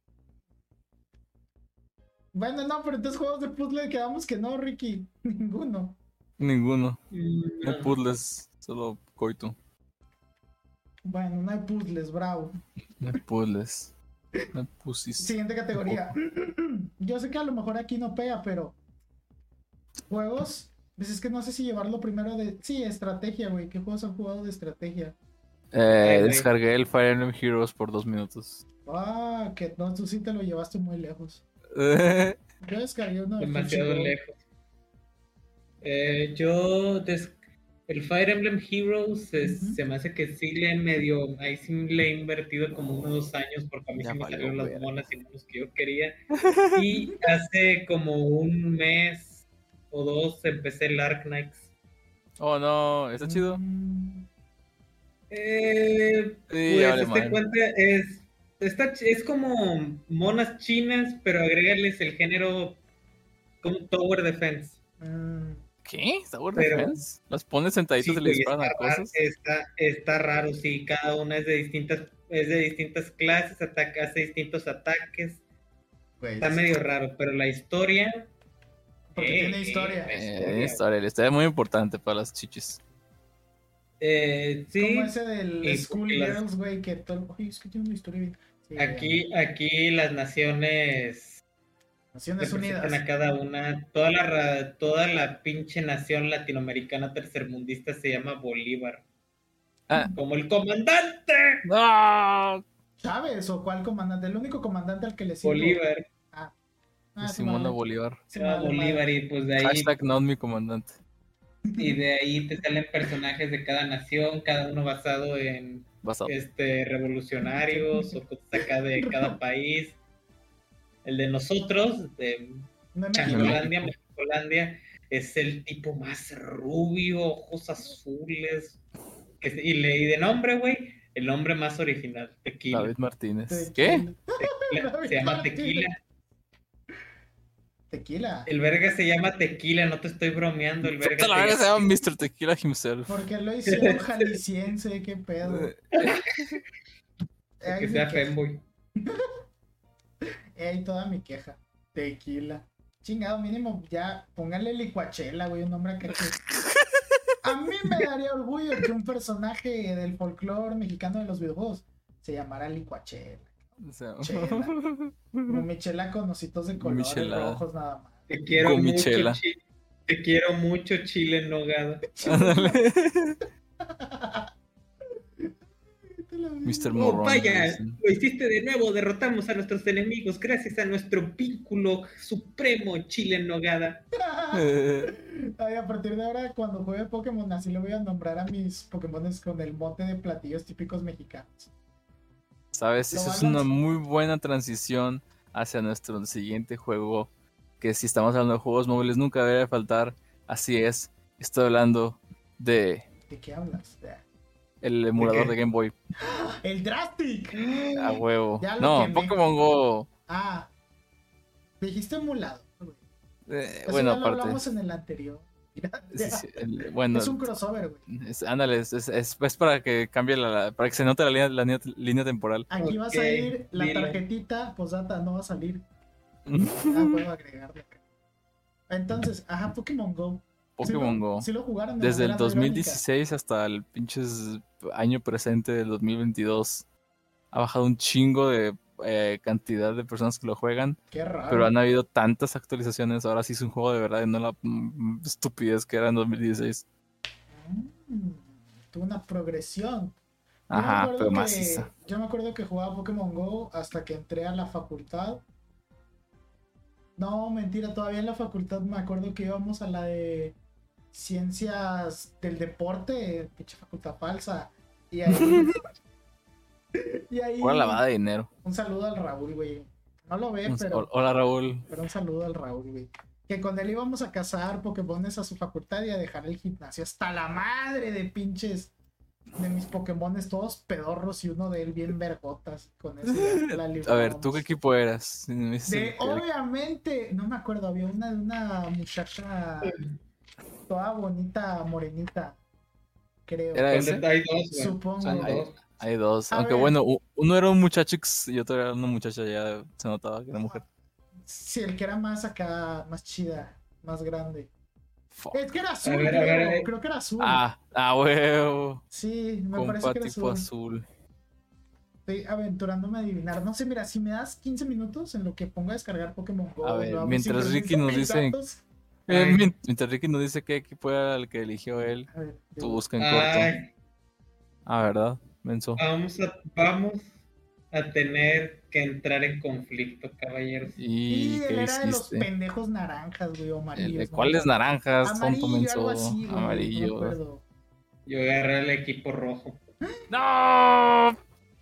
Bueno, no, pero entonces juegos de puzzle quedamos que no, Ricky. Ninguno. Ninguno. No No. hay puzzles, solo coito. Bueno, no hay puzzles, bravo. No hay puzzles. No hay pussies. Siguiente categoría. Yo sé que a lo mejor aquí no pega, pero juegos, pues es que no sé si llevarlo primero de... Sí, estrategia, güey. ¿Qué juegos han jugado de estrategia? Ay, güey. Descargué el Fire Emblem Heroes por 2 minutos. Ah, que no, tú sí te lo llevaste muy lejos. Yo descargué uno de Demasiado Crunchyroll. lejos. El Fire Emblem Heroes Ujú. se me hace que sí ahí sí le he invertido como unos 2 años porque a mí Ya sí me valió salieron las verga. monas y no los que yo quería. Y hace como un mes o 2 empecé el Arknights. Oh no, está chido. Sí, ya vale Pues madre. cuenta es como monas chinas, pero agrégarles el género como Tower Defense. ¿Qué? ¿Tower Pero- Defense? ¿Las pones sentaditas Sí, y le güey, disparan a cosas? está raro, sí, cada una es de distintas clases, hace distintos ataques, Güey, está medio raro, pero la historia... Porque tiene historia. La historia es muy importante para las chichis. Sí, Como ese del y Schoolgirls, güey, que todo... Oye, es que tiene una historia bien... Sí, aquí las naciones Naciones representan Unidas. a cada una, toda la pinche nación latinoamericana tercermundista se llama Bolívar, Ah, como el comandante no. ¿Sabes? ¿O cuál comandante? El único comandante al que le sigo. Bolívar, Simón vale. Bolívar. Sí, se llama vale, Bolívar madre. y pues de ahí Hashtag not mi comandante. Y de ahí te salen personajes de cada nación, cada uno basado en Basado. revolucionarios o cosas acá de cada país. El de nosotros, de No, México. Changolandia, Mexicolandia, es el tipo más rubio, ojos azules. Y de nombre, güey, el nombre más original, Tequila. David Martínez. Tequila. ¿Qué? Se llama Tequila. Tequila. El verga se llama Tequila, no te estoy bromeando. El verga Puta, la verga se llama Mr. Tequila himself. Porque lo hicieron jalisciense, qué pedo. Que sea femboy. Ahí toda mi queja. Tequila. Chingado, mínimo, ya póngale licuachela, güey, un nombre acá que... A mí me daría orgullo que un personaje del folclore mexicano de los videojuegos se llamara licuachela. O sea, Chela. Como michela con ositos de colores Michelada. rojos nada más. Te quiero mucho, Gomichela. Te quiero mucho, chile en nogada. ándale. Mr. Oh, Morrón. vaya, dicen. lo hiciste de nuevo, derrotamos a nuestros enemigos gracias a nuestro vínculo supremo, chile en nogada. Ay, a partir de ahora, cuando juegue Pokémon, así le voy a nombrar a mis Pokémones con el mote de platillos típicos mexicanos. ¿Sabes? Lo Esa van es una lanzando. muy buena transición hacia nuestro siguiente juego que si estamos hablando de juegos móviles nunca debe faltar. Así es, estoy hablando de... ¿De qué hablas? El emulador de Game Boy. ¡El Drastic! A huevo. Ya lo No, quemé. Pokémon Go. Ah, dijiste emulado. Eso Bueno, ya lo aparte. hablamos en el anterior. Sí, bueno, Es un crossover, güey. Ándale, es para que cambie para que se note línea temporal. Aquí vas a ir la tarjetita, posdata, no va a salir. Puedo agregarle acá. Entonces, Pokémon Go. Pokémon Go. Sí lo jugaron desde el 2016 hasta el pinches año presente del 2022. Ha bajado un chingo de cantidad de personas que lo juegan. Qué raro. Pero han habido tantas actualizaciones. Ahora sí es un juego de verdad y no la estupidez que era en 2016. Tuvo una progresión. Ajá, pero maciza. Yo me acuerdo que jugaba Pokémon Go hasta que entré a la facultad. No, mentira, todavía en la facultad me acuerdo que íbamos a la de Ciencias del Deporte, pinche facultad falsa. Y ahí... Una lavada de dinero. Un saludo al Raúl, güey. No lo ve, pero... Hola, Raúl. Pero un saludo al Raúl, güey. Que con él íbamos a cazar Pokémones a su facultad y a dejar el gimnasio hasta la madre de pinches... De mis Pokémones todos pedorros y uno de él bien vergotas. Con ese a ver, ¿tú qué equipo eras? Obviamente, no me acuerdo, había una de una muchacha toda bonita, morenita, creo. ¿Era ese? Hay dos, supongo. Hay dos. Aunque ver. Bueno, uno era un muchacho y otro era una muchacha, ya se notaba que era mujer. Sí, el que era más acá, más chida, más grande. Fuck. Es que era azul, creo que era azul. Huevo. Sí, me Compa parece que era tipo azul. Estoy aventurándome a adivinar. No sé, mira, si me das 15 minutos en lo que pongo a descargar Pokémon Go. A ver, mientras Ricky nos dice... mientras Ricky nos dice qué equipo era el que eligió él, tú busca en corto. ¿Verdad? Menso. Vamos a tener que entrar en conflicto, caballeros. ¿Y él era de los pendejos naranjas, güey, o amarillos? ¿De cuáles naranjas? Amarillo, menso. algo así, güey, amarillo. No yo agarré al equipo rojo. ¡No!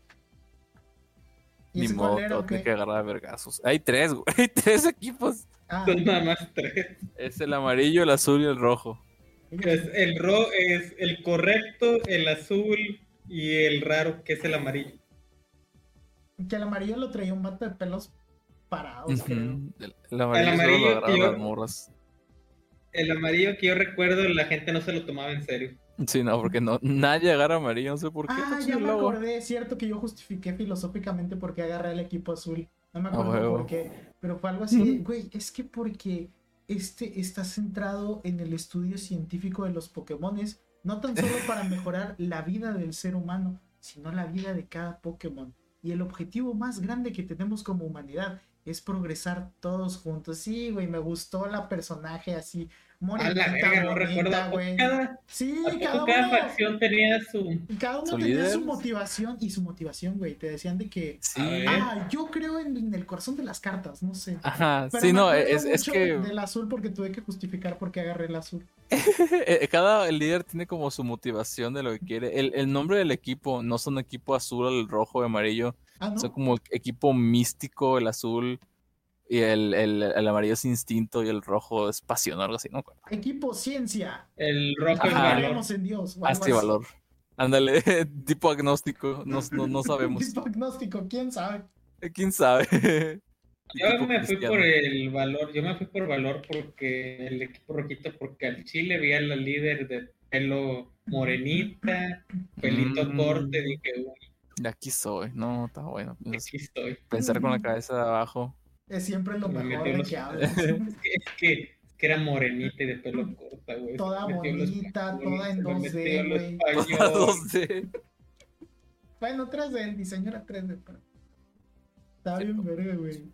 Ni modo, tengo que agarrar a vergazos. Hay tres, güey. Hay tres equipos. Son nada más tres. Es el amarillo, el azul y el rojo. Es el correcto, el azul y el raro, que es el amarillo. Que el amarillo lo traía un vato de pelos parados, creo. El amarillo solo lo agarraban las morras. El amarillo que yo recuerdo, la gente no se lo tomaba en serio. Sí, no, porque nadie agarra amarillo, no sé por qué. Ya me acordé, es cierto que yo justifiqué filosóficamente por qué agarré el equipo azul. No me acuerdo por qué, pero fue algo así, güey, es que porque está centrado en el estudio científico de los Pokémones, no tan solo para mejorar la vida del ser humano, sino la vida de cada Pokémon. Y el objetivo más grande que tenemos como humanidad es progresar todos juntos. Sí, güey, me gustó la personaje así, morenita, bonita, güey. Sí, cada facción tenía cada uno tenía su motivación, y su motivación, güey, te decían de que yo creo en el corazón de las cartas, no sé. Ajá, pero sí, no, es que del azul porque tuve que justificar por qué agarré el azul. El líder tiene como su motivación de lo que quiere. El nombre del equipo no son equipo azul, el rojo, el amarillo. ¿No? Son como equipo místico, el azul. Y el amarillo es instinto y el rojo es pasión o algo así, ¿no? Equipo ciencia. El rojo es valor. En Dios. Sí, valor. Ándale, tipo agnóstico. No sabemos. Tipo agnóstico, ¿quién sabe? ¿Quién sabe? Yo me fui por el valor. Yo me fui por valor porque el equipo rojito, porque al Chile vi a la líder de pelo morenita, pelito corte, dije, de aquí soy. No, está bueno. Aquí estoy. Pensar con la cabeza de abajo. Es siempre lo mejor de que hablas. Es que era morenita y de pelo corta, güey. Toda bonita, toda en 2D, güey. Toda 2D. Bueno, 3D, el diseño era 3D, pero... Está bien verga, güey.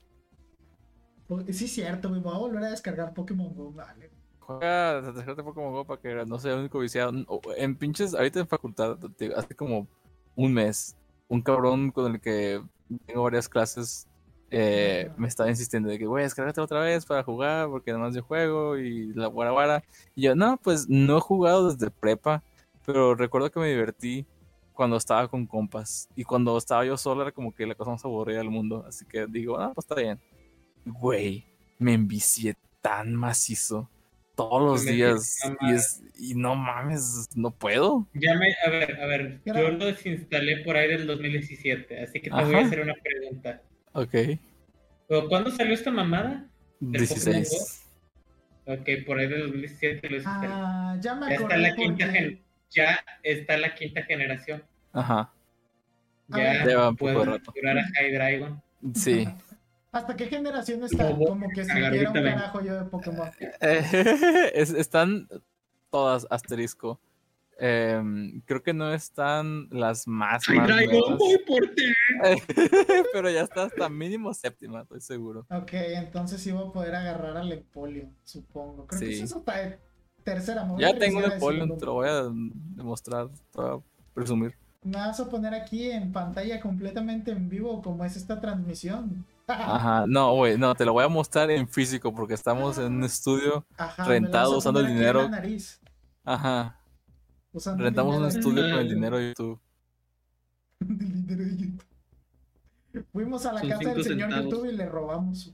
Sí, es cierto, güey. Voy a volver a descargar Pokémon Go, vale. Juega, descargate Pokémon Go para que no sea el único viciado. En pinches, ahorita en facultad, hace como un mes, un cabrón con el que tengo varias clases me estaba insistiendo de que, güey, descárgate otra vez para jugar, porque además yo juego y la guara. Y yo, no, pues no he jugado desde prepa, pero recuerdo que me divertí cuando estaba con compas. Y cuando estaba yo solo era como que la cosa más aburrida del mundo. Así que digo, pues está bien. Güey, me envicié tan macizo todos los días y no mames, no puedo. A ver, yo lo desinstalé por ahí del 2017, así que te voy a hacer una pregunta. Ok. ¿Pero cuándo salió esta mamada? 16. Ok, por ahí del 2017 lo desinstalé. Ya me acordé. Ya está la quinta generación. Ajá. Ya puedo capturar a High Dragon. Sí. ¿Hasta qué generación está? Como que si hubiera un carajo yo de Pokémon. Están todas asterisco. Creo que no están las más Dragon, voy por ti. Pero ya está hasta mínimo séptima, estoy seguro. Ok, entonces sí voy a poder agarrar al Empoleon, supongo. Creo que eso está tercera. Ya tengo un Empoleon, te lo voy a demostrar, te voy a presumir. Me vas a poner aquí en pantalla completamente en vivo como es esta transmisión. Ajá, no, güey, no, te lo voy a mostrar en físico porque estamos en un estudio rentado usando el dinero. Ajá. Rentamos un estudio con el dinero de YouTube. El dinero de YouTube. Fuimos a la casa del señor YouTube y le robamos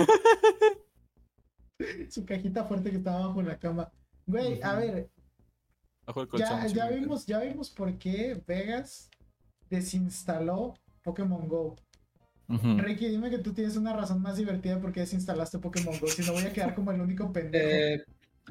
su cajita fuerte que estaba bajo la cama. Güey, a ver. Bajo el colchón, ya vimos por qué Vegas desinstaló Pokémon Go. Ricky, dime que tú tienes una razón más divertida por qué desinstalaste Pokémon Go, si no voy a quedar como el único pendejo.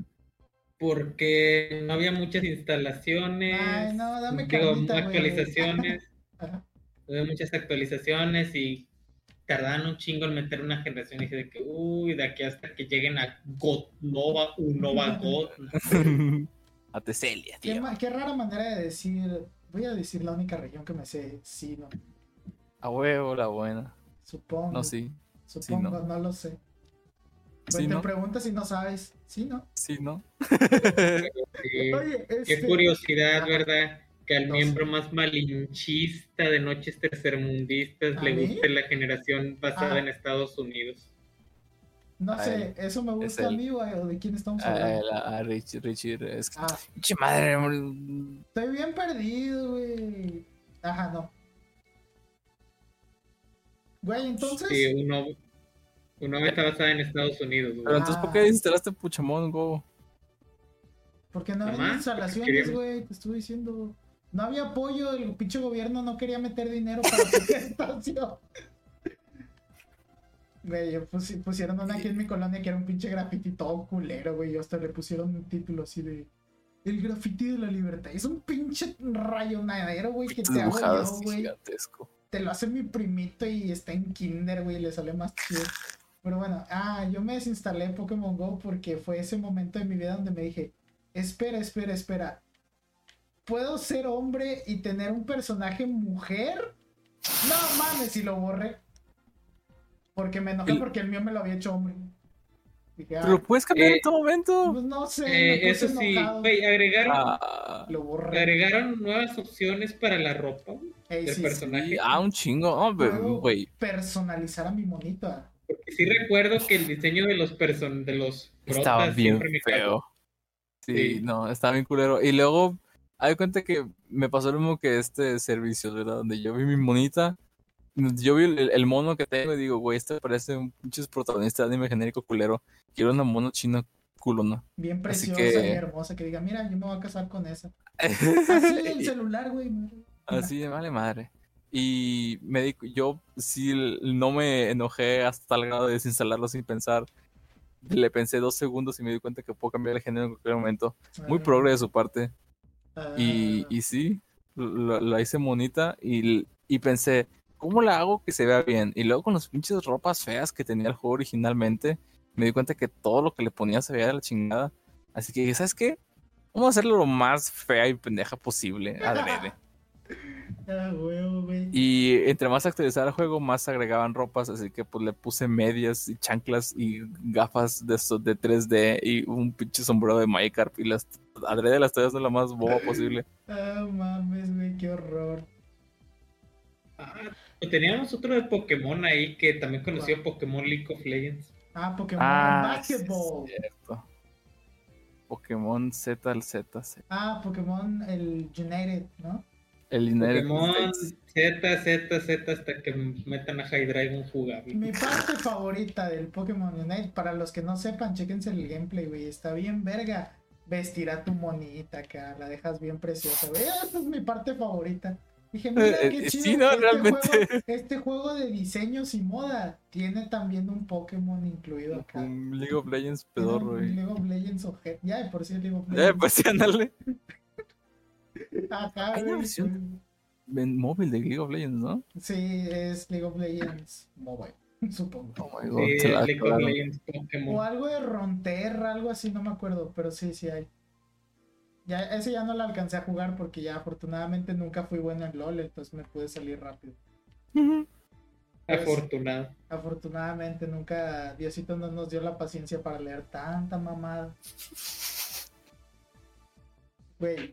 Porque no había muchas instalaciones. Ay, no, dame carnita, actualizaciones. Había muchas actualizaciones y tardaban un chingo en meter una generación. Y dije de que, de aquí hasta que lleguen a Nova God. A Teselia, tío. Qué rara manera de decir. Voy a decir la única región que me sé, sí, ¿no? A huevo, la buena. Supongo. No, sí. Supongo, sí, no lo sé. Pues sí, te ¿no? preguntas si no sabes. Sí, ¿no? Sí, ¿no? Oye, qué curiosidad, ¿verdad? Que al miembro más malinchista de Noches Tercermundistas le guste la generación basada en Estados Unidos. No sé, ¿eso me gusta a mí o de quién estamos hablando? A Richie es que... ¡Pinche madre! Estoy bien perdido, güey. Ajá, no. Güey, entonces... Sí, uno está basada en Estados Unidos, güey. Pero entonces, ¿por qué instalaste Pokémon Go? Porque no había instalaciones, güey, te estuve diciendo. No había apoyo, el pinche gobierno no quería meter dinero para tu estación. Güey, pusieron una aquí en mi colonia que era un pinche graffiti todo culero, güey. Y hasta le pusieron un título así de... El graffiti de la libertad. Es un pinche rayonadero, güey, que te hago yo, güey. Te lo hace mi primito y está en kinder, güey, le sale más chido. Pero bueno, yo me desinstalé Pokémon Go porque fue ese momento de mi vida donde me dije, espera. ¿Puedo ser hombre y tener un personaje mujer? No mames, y lo borré. Porque me enojé porque el mío me lo había hecho hombre. Dije, pero lo puedes cambiar en todo momento. Pues no sé, eso sí, güey, lo borré. Agregaron nuevas opciones para la ropa del personaje. Sí, un chingo, güey. Personalizar a mi monito. Porque sí recuerdo que el diseño de los estaba bien feo. Sí, no, estaba bien culero. Y luego, hay cuenta que me pasó lo mismo que este servicio, ¿verdad? Donde yo vi mi monita. Yo vi el mono que tengo y digo, güey, este parece un pinche protagonista de anime genérico culero. Quiero una mono china culona. Bien preciosa y hermosa, que diga, mira, yo me voy a casar con esa. Así el celular, güey. Así de vale madre. Y yo sí no me enojé hasta el grado de desinstalarlo sin pensar. Le pensé 2 segundos y me di cuenta que puedo cambiar el género en cualquier momento. Muy progre de su parte. Y sí, la hice monita y pensé, ¿cómo la hago que se vea bien? Y luego con las pinches ropas feas que tenía el juego originalmente, me di cuenta que todo lo que le ponía se veía de la chingada. Así que dije, ¿sabes qué? Vamos a hacerlo lo más fea y pendeja posible, adrede. Y entre más actualizaba el juego, más agregaban ropas, así que pues le puse medias y chanclas y gafas de 3D y un pinche sombrero de Magikarp y las adrede las estoy haciendo lo más boba posible. Mames, güey, qué horror. Teníamos otro de Pokémon ahí que también conoció Pokémon League of Legends. Pokémon Basketball. Sí, cierto. Pokémon Z. Pokémon el United, ¿no? El United Pokémon States. Z hasta que metan a Hydreigon jugable. Mi parte favorita del Pokémon Unite, para los que no sepan, chéquense el gameplay, güey. Está bien verga. Vestir a tu monita acá, la dejas bien preciosa, güey. Esa es mi parte favorita. Dije, mira qué chido. Sí, no, realmente. Este juego de diseños y moda tiene también un Pokémon incluido acá. Un League of Legends Tiene pedorro, un güey. League of Legends ojete. Ya, de por sí el League of Legends. Pues sí, ándale. Acá, Hay una güey. versión en móvil de League of Legends, ¿no? Sí, es League of Legends Mobile, supongo. Oh my god, Sí, se la League of acabaron. Legends Pokémon. O algo de Ronterra, algo así, no me acuerdo, pero sí, sí hay. Ya, ese ya no lo alcancé a jugar porque ya afortunadamente nunca fui bueno en LOL, entonces me pude salir rápido. Afortunado. Afortunadamente nunca, Diosito no nos dio la paciencia para leer tanta mamada. Güey.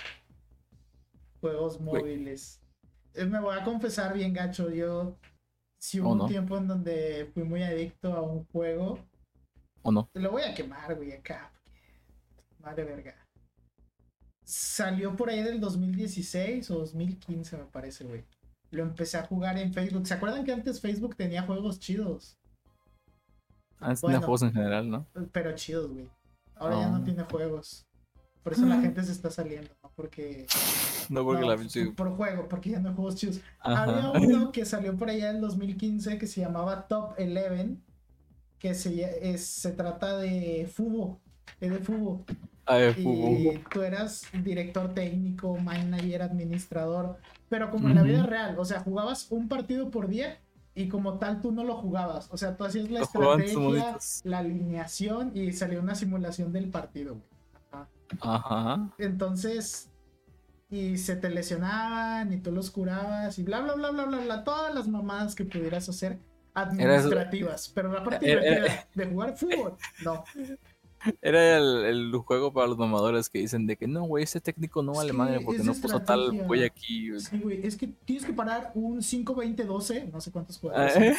Juegos móviles. Me voy a confesar bien gacho, yo sí hubo un tiempo en donde fui muy adicto a un juego. ¿O no? Lo voy a quemar, güey, acá. Madre verga. Salió por ahí del 2016 o 2015, me parece, güey. Lo empecé a jugar en Facebook. ¿Se acuerdan que antes Facebook tenía juegos chidos? Antes tenía juegos en general, ¿no? Pero chidos, güey. Ahora ya no tiene juegos. Por eso la gente se está saliendo, ¿no? Porque... por juego, porque ya no hay juegos chidos. Ajá. Había uno que salió por allá en 2015 que se llamaba Top 11, que se trata de fútbol. Es de fútbol. Y tú eras director técnico, manager, administrador, pero como en la vida real, o sea, jugabas un partido por día y como tal tú no lo jugabas, o sea, tú hacías la estrategia, la alineación y salió una simulación del partido, güey. Ajá. Entonces, y se te lesionaban y tú los curabas y bla bla bla bla bla bla, todas las mamadas que pudieras hacer administrativas, pero la parte divertida de jugar fútbol, no. Era el juego para los mamadores que dicen de que no, güey, ese técnico no vale madre porque no puso tal güey aquí. Güey. Sí, güey, es que tienes que parar un 5-20-12, no sé cuántos jugadores.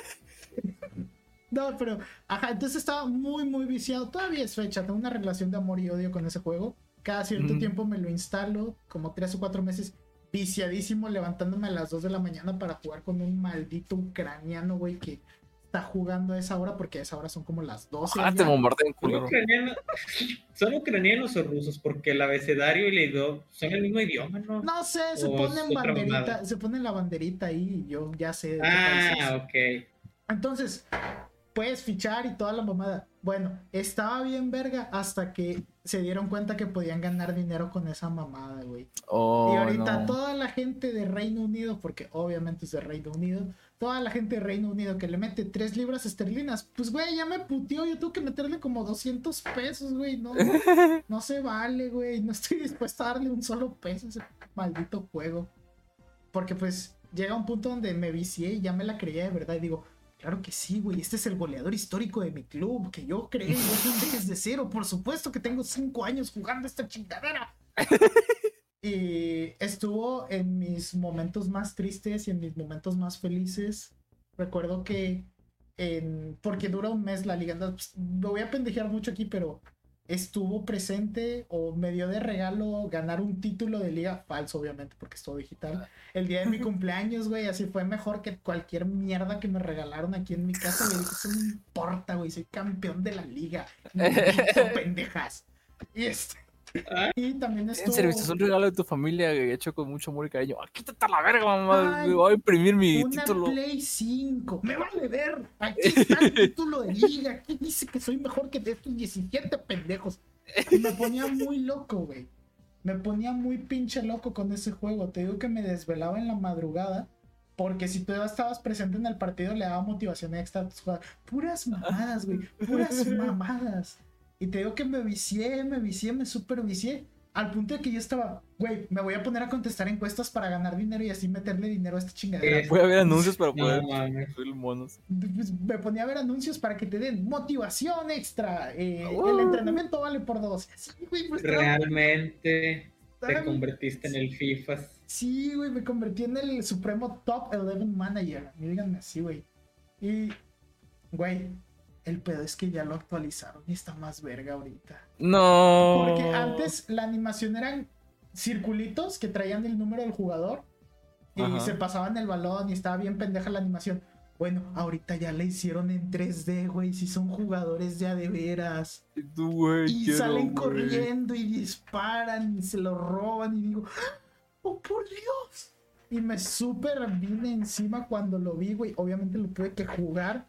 No, pero, ajá, entonces estaba muy, muy viciado. Todavía es fecha, tengo una relación de amor y odio con ese juego. Cada cierto tiempo me lo instalo, como 3 o 4 meses, viciadísimo, levantándome a las 2 de la mañana para jugar con un maldito ucraniano, güey, que está jugando a esa hora, porque a esa hora son como las 12. Te bombardean, culero. ¿Son ucranianos o rusos? Porque el abecedario y el idioma son el mismo idioma, ¿no? No sé, se ponen banderita, se ponen la banderita ahí, yo ya sé. Ok. Entonces, puedes fichar y toda la mamada. Bueno, estaba bien verga hasta que se dieron cuenta que podían ganar dinero con esa mamada, güey. Y ahorita toda la gente de Reino Unido, porque obviamente es de Reino Unido, toda la gente de Reino Unido que le mete 3 libras esterlinas, pues güey, ya me puteó, yo tengo que meterle como 200 pesos, güey, no se vale, güey, no estoy dispuesto a darle un solo peso a ese maldito juego. Porque pues llega un punto donde me vicié y ya me la creía de verdad y digo, claro que sí, güey, este es el goleador histórico de mi club, que yo creé, desde cero, por supuesto que tengo 5 años jugando esta chingadera. Y estuvo en mis momentos más tristes y en mis momentos más felices. Recuerdo que porque dura un mes la liga, me voy a pendejear mucho aquí, pero estuvo presente o me dio de regalo ganar un título de liga, falso obviamente porque es todo digital, el día de mi cumpleaños, güey, así fue mejor que cualquier mierda que me regalaron aquí en mi casa, güey, eso no importa, güey, soy campeón de la liga, pendejas. Y también estuvo... En serio, es un regalo de tu familia hecho con mucho amor y cariño. Quítate a la verga, mamá. Me voy a imprimir mi título. Una Play 5. Me vale ver. Aquí está el título de liga. Aquí dice que soy mejor que de estos 17 pendejos. Y me ponía muy loco, güey. Me ponía muy pinche loco con ese juego. Te digo que me desvelaba en la madrugada. Porque si tú estabas presente en el partido, le daba motivación extra a tus jugadores. Puras mamadas, güey. Puras mamadas. Y te digo que me super vicié. Al punto de que yo estaba, güey, me voy a poner a contestar encuestas para ganar dinero y así meterle dinero a esta chingadera. Voy a ver anuncios para poder subir monos. Me ponía a ver anuncios para que te den motivación extra. El entrenamiento vale por 2. Sí, güey, pues, realmente te convertiste en el FIFA. Sí, güey, me convertí en el supremo top 11 manager. Díganme así, güey. Y, güey, el pedo es que ya lo actualizaron y está más verga ahorita. No. Porque antes la animación era circulitos que traían el número del jugador y se pasaban el balón y estaba bien pendeja la animación. Bueno, ahorita ya la hicieron en 3D, güey. Si son jugadores ya de veras. Y salen corriendo y disparan y se lo roban. Y digo, ¡oh, por Dios! Y me súper vine encima cuando lo vi, güey. Obviamente lo tuve que jugar.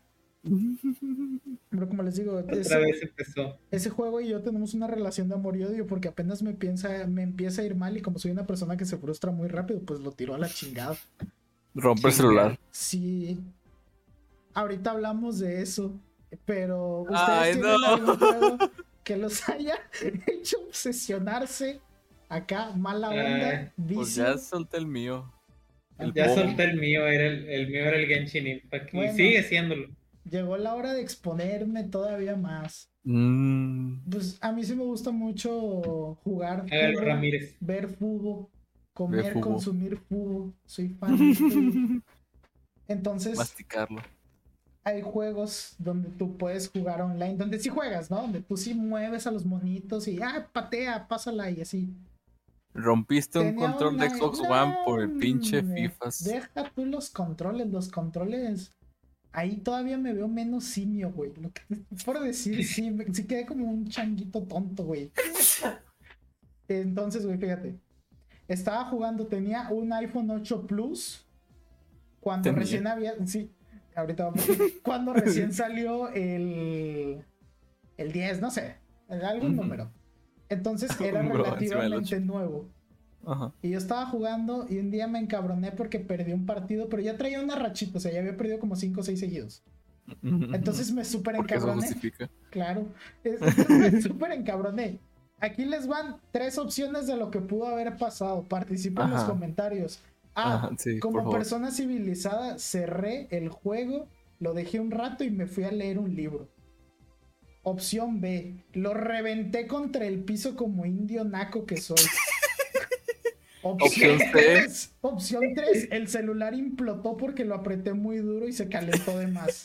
Pero como les digo, otra vez empezó. Ese juego y yo tenemos una relación de amor y odio porque apenas me empieza a ir mal y como soy una persona que se frustra muy rápido, pues lo tiro a la chingada. Rompe el celular. Sí. Ahorita hablamos de eso, pero ustedes tienen algún juego que los haya hecho obsesionarse acá, mala onda, vicio. Pues ya solté el mío. Solté el mío, el mío era el Genshin Impact y sigue siéndolo. Llegó la hora de exponerme todavía más. Pues a mí sí me gusta mucho jugar fútbol, Ramírez. ver fútbol, comer, consumir fútbol. Soy fan del fútbol. Entonces, masticarlo. Hay juegos donde tú puedes jugar online, donde sí juegas, ¿no? Donde tú sí mueves a los monitos y patea, pásala y así. Rompiste un control de Xbox One por el pinche FIFA. Deja tú los controles. Ahí todavía me veo menos simio, güey. Lo que por decir, sí quedé como un changuito tonto, güey. Entonces, güey, fíjate. Estaba jugando, tenía un iPhone 8 Plus. Cuando recién había... Sí, ahorita vamos. Cuando recién salió el 10, no sé. Algún número. Entonces era relativamente nuevo. Ajá. Y yo estaba jugando y un día me encabroné porque perdí un partido, pero ya traía una rachita, o sea, ya había perdido como 5 o 6 seguidos. Entonces me súper encabroné. Eso justifica. Claro. Me súper encabroné. Aquí les van 3 opciones de lo que pudo haber pasado. Participa en los comentarios. Sí, como persona civilizada, cerré el juego, lo dejé un rato y me fui a leer un libro. Opción B, lo reventé contra el piso como indio naco que soy. Opción 3, el celular implotó porque lo apreté muy duro y se calentó de más.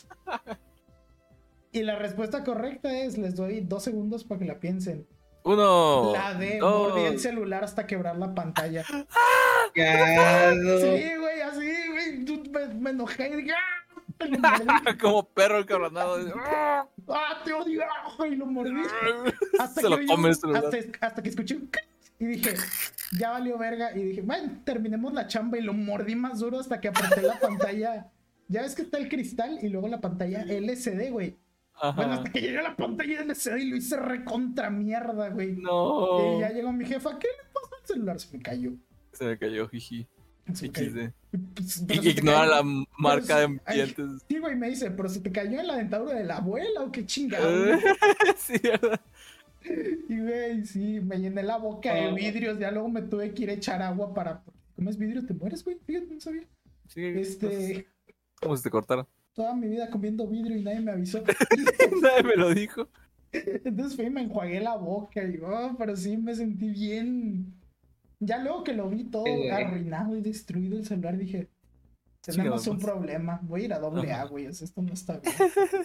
Y la respuesta correcta es, les doy 2 segundos para que la piensen. 1, La D, mordí el celular hasta quebrar la pantalla. ¡Cado! Sí, güey, así, güey, me enojé y dije, como perro encabronado. Te odio, y lo mordí. Hasta se que lo come el celular. hasta que escuché un y dije, ya valió verga. Y dije, bueno, terminemos la chamba. Y lo mordí más duro hasta que apreté la pantalla. Ya ves que está el cristal y luego la pantalla LCD, güey. Bueno, hasta que llegué a la pantalla LCD y lo hice recontra mierda, güey. No. Y ya llegó mi jefa, ¿qué le pasó al celular? Se me cayó, jiji. XD. Ignora la marca de dientes. Sí, güey, me dice, pero se te cayó en la dentadura de la abuela o qué chingado. Sí, ¿verdad? Y güey, sí, me llené la boca de vidrios. Ya luego me tuve que ir a echar agua para. ¿Comes vidrio? ¿Te mueres, güey? Fíjate, no sabía. Sí, ¿cómo se te cortaron? Toda mi vida comiendo vidrio y nadie me avisó. Nadie me lo dijo. Entonces fui y me enjuagué la boca y pero sí me sentí bien. Ya luego que lo vi todo arruinado y destruido el celular, dije, tenemos un problema. Voy a ir a AA, güey. Esto no está bien.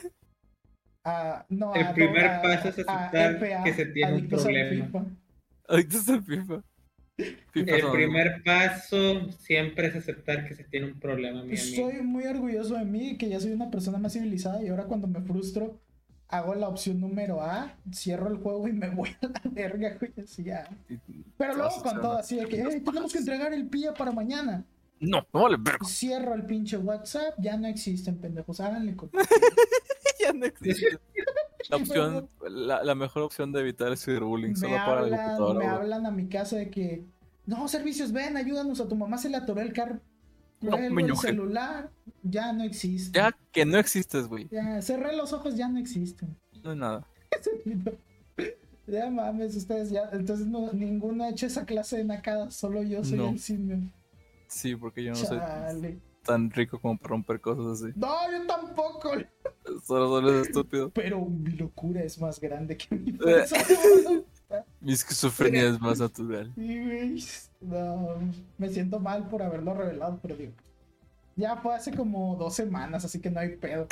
El primer paso es aceptar que se tiene un problema. Adictos al FIFA. El primer paso siempre es aceptar que se tiene un problema, mi amigo. Estoy muy orgulloso de mí, que ya soy una persona más civilizada y ahora cuando me frustro hago la opción número A, cierro el juego y me voy a la verga, güey, así ya. Pero luego con todo así de que tenemos que entregar el PIA para mañana. No vale verga. Cierro el pinche WhatsApp, ya no existen, pendejos, háganle con... Ya no existe. La mejor opción de evitar el ciberbullying solo para la computadora. Me hablan a mi casa de que no, servicios, ven, ayúdanos, a tu mamá se le atoró el carro. El celular ya no existe. Ya que no existes, güey. Ya, cerré los ojos, ya no existen. No es nada. Ya mames, ustedes ya. Entonces ninguno ha hecho esa clase de nacada, solo yo soy el simio. Sí, porque yo no soy tan rico como para romper cosas así. No, yo tampoco. Solo es estúpido. Pero mi locura es más grande que mi Mi esquizofrenia es más natural. Sí, güey. No, me siento mal por haberlo revelado, pero digo, ya fue hace como 2 semanas, así que no hay pedo.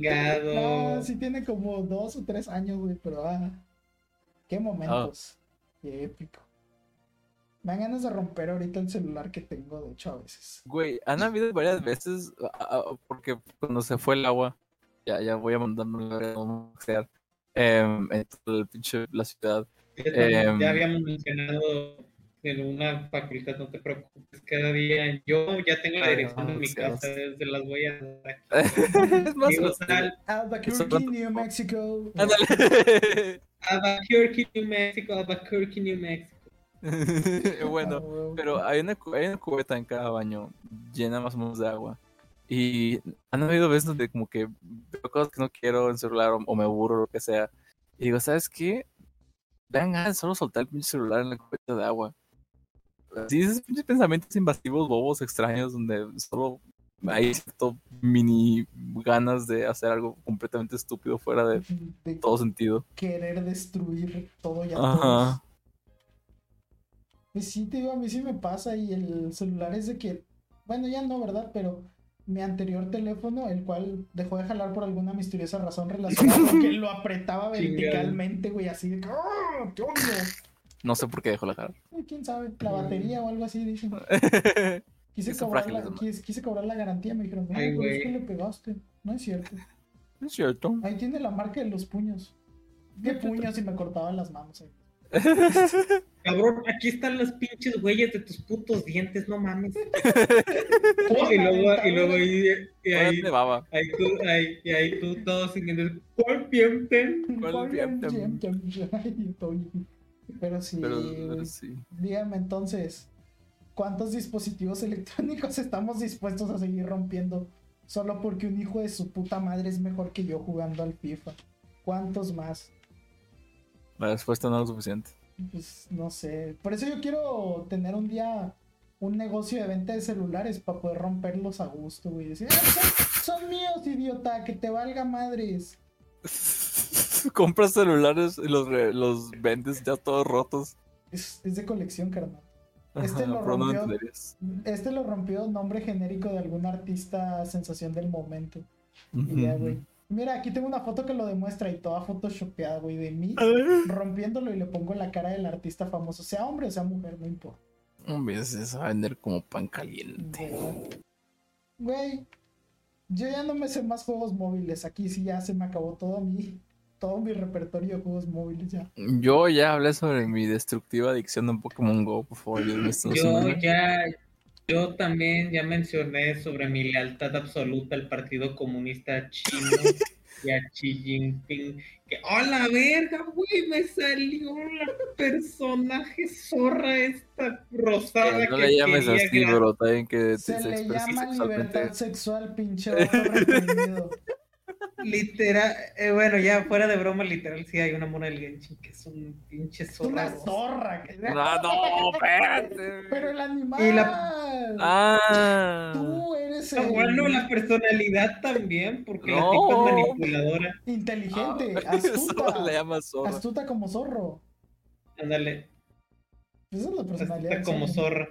Chingado. No, sí tiene como 2 o 3 años, güey, pero qué momentos. Qué épico. Me dan ganas de romper ahorita el celular que tengo, de hecho, a veces. Güey, han habido varias veces, porque cuando se fue el agua, ya voy a mandarme a crear en todo el pinche la ciudad. Ya habíamos mencionado en una facultad, no te preocupes, cada día yo ya tengo la dirección de mi casa, se las voy a dar aquí. Es más Digo, fácil. Albuquerque, New Mexico. Ándale. Albuquerque, New Mexico, Albuquerque, New Mexico. Bueno, pero hay una cubeta en cada baño llena más o menos de agua. Y han habido veces donde como que veo cosas que no quiero en celular o me aburro o lo que sea. Y digo, ¿sabes qué? Dan ganas de solo soltar el pinche celular en la cubeta de agua. Sí, esos pinches pensamientos invasivos, bobos, extraños, donde solo hay cierto mini ganas de hacer algo completamente estúpido fuera de todo sentido. Querer destruir todo y a Ajá. todos. Pues sí, te digo, a mí sí me pasa y el celular es de que, bueno, ya no, ¿verdad? Pero mi anterior teléfono, el cual dejó de jalar por alguna misteriosa razón relacionada con que lo apretaba verticalmente, güey, así de que, ¡ah! ¡Qué odio! No sé por qué dejó la cara. ¿Quién sabe? La batería o algo así, dicen. Quise cobrar la garantía, me dijeron, Ay, pero es güey. que le pegaste. No es cierto. Es cierto. Ahí tiene la marca de los puños. ¿Qué puños? Y me cortaban las manos ahí. Cabrón, aquí están las pinches huellas de tus putos dientes, no mames. y luego ahí tú todos siguiendo. ¿Cuál diente? Pero sí, pero sí. Dígame entonces, ¿cuántos dispositivos electrónicos estamos dispuestos a seguir rompiendo solo porque un hijo de su puta madre es mejor que yo jugando al FIFA? ¿Cuántos más? La respuesta no es lo suficiente. Pues no sé. Por eso yo quiero tener un día un negocio de venta de celulares para poder romperlos a gusto, güey. Decir, son míos, idiota, que te valga madres. Compras celulares y los vendes ya todos rotos. Es de colección, carnal. No Este lo rompió nombre genérico de algún artista sensación del momento. Y ya, güey. Mira, aquí tengo una foto que lo demuestra y toda photoshopeada, güey, de mí rompiéndolo y le pongo la cara del artista famoso, sea hombre o sea mujer, no importa. Se va a vender como pan caliente. Güey, yo ya no me sé más juegos móviles. Aquí sí ya se me acabó todo mi repertorio de juegos móviles ya. Yo ya hablé sobre mi destructiva adicción a Pokémon Go, por favor. Yo también ya mencioné sobre mi lealtad absoluta al Partido Comunista Chino y a Xi Jinping. Que, ¡oh, la verga, güey! Me salió la personaje zorra esta rosada. No le llames así, bro. También que se le llama libertad sexual, pinche vato reprimido. Literal, bueno, ya fuera de broma, literal, sí hay una mona del Genshin que es un pinche zorra. Una zorra. No, espérate. Pero el animal. Tú eres el. Bueno, la personalidad también, porque la tipa es manipuladora. Inteligente, astuta. Le llama zorra. Astuta como zorro. Ándale. Esa es la personalidad. Astuta como zorra.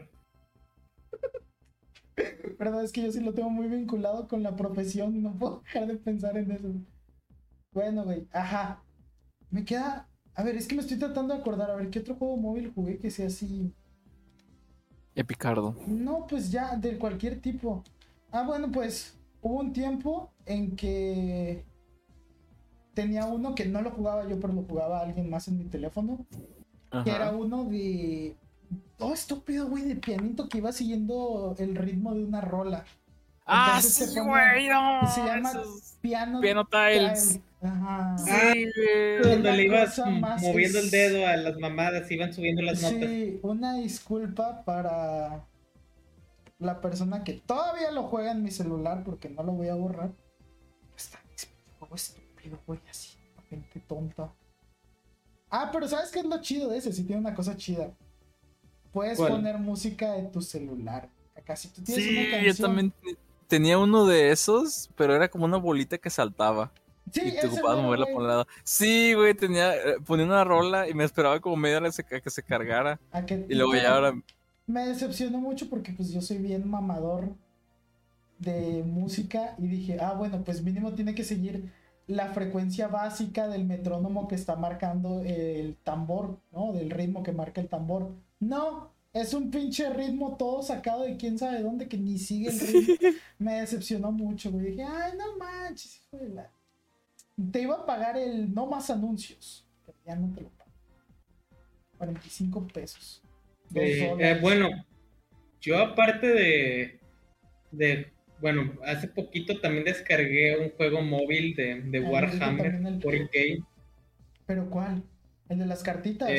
Verdad es que yo sí lo tengo muy vinculado con la profesión y no puedo dejar de pensar en eso. Bueno, güey, ajá. Me queda... A ver, es que me estoy tratando de acordar. A ver, ¿qué otro juego móvil jugué que sea así? Epicardo. No, pues ya, de cualquier tipo. Ah, bueno, pues hubo un tiempo en que tenía uno que no lo jugaba yo, pero lo jugaba alguien más en mi teléfono. Ajá. Que era uno de... Oh, estúpido, güey, de pianito que iba siguiendo el ritmo de una rola. Entonces sí, güey, no. Se llama Piano Tiles. Ajá. Sí, donde le ibas moviendo el dedo a las mamadas, iban subiendo las notas. Sí, una disculpa para la persona que todavía lo juega en mi celular porque no lo voy a borrar. Está juego estúpido, güey, así, gente tonta. Ah, pero ¿sabes qué es lo chido de ese? Sí tiene una cosa chida. Puedes poner música de tu celular. Acá si tú tienes una canción... yo también tenía uno de esos, pero era como una bolita que saltaba. Sí, y te ocupabas moverla por un lado. Sí, güey, ponía una rola y me esperaba como media hora a que se cargara. Y luego ya ahora... Me decepcionó mucho porque pues yo soy bien mamador de música y dije, bueno, pues mínimo tiene que seguir la frecuencia básica del metrónomo que está marcando el tambor, ¿no? Del ritmo que marca el tambor. No, es un pinche ritmo todo sacado de quién sabe dónde que ni sigue el ritmo. Me decepcionó mucho, güey. Dije, ay, no manches, hijo de la... Te iba a pagar el no más anuncios, pero ya no te lo pago. 45 pesos. Bueno, yo aparte bueno, hace poquito también descargué un juego móvil de Warhammer 40K. ¿Pero cuál? ¿El de las cartitas?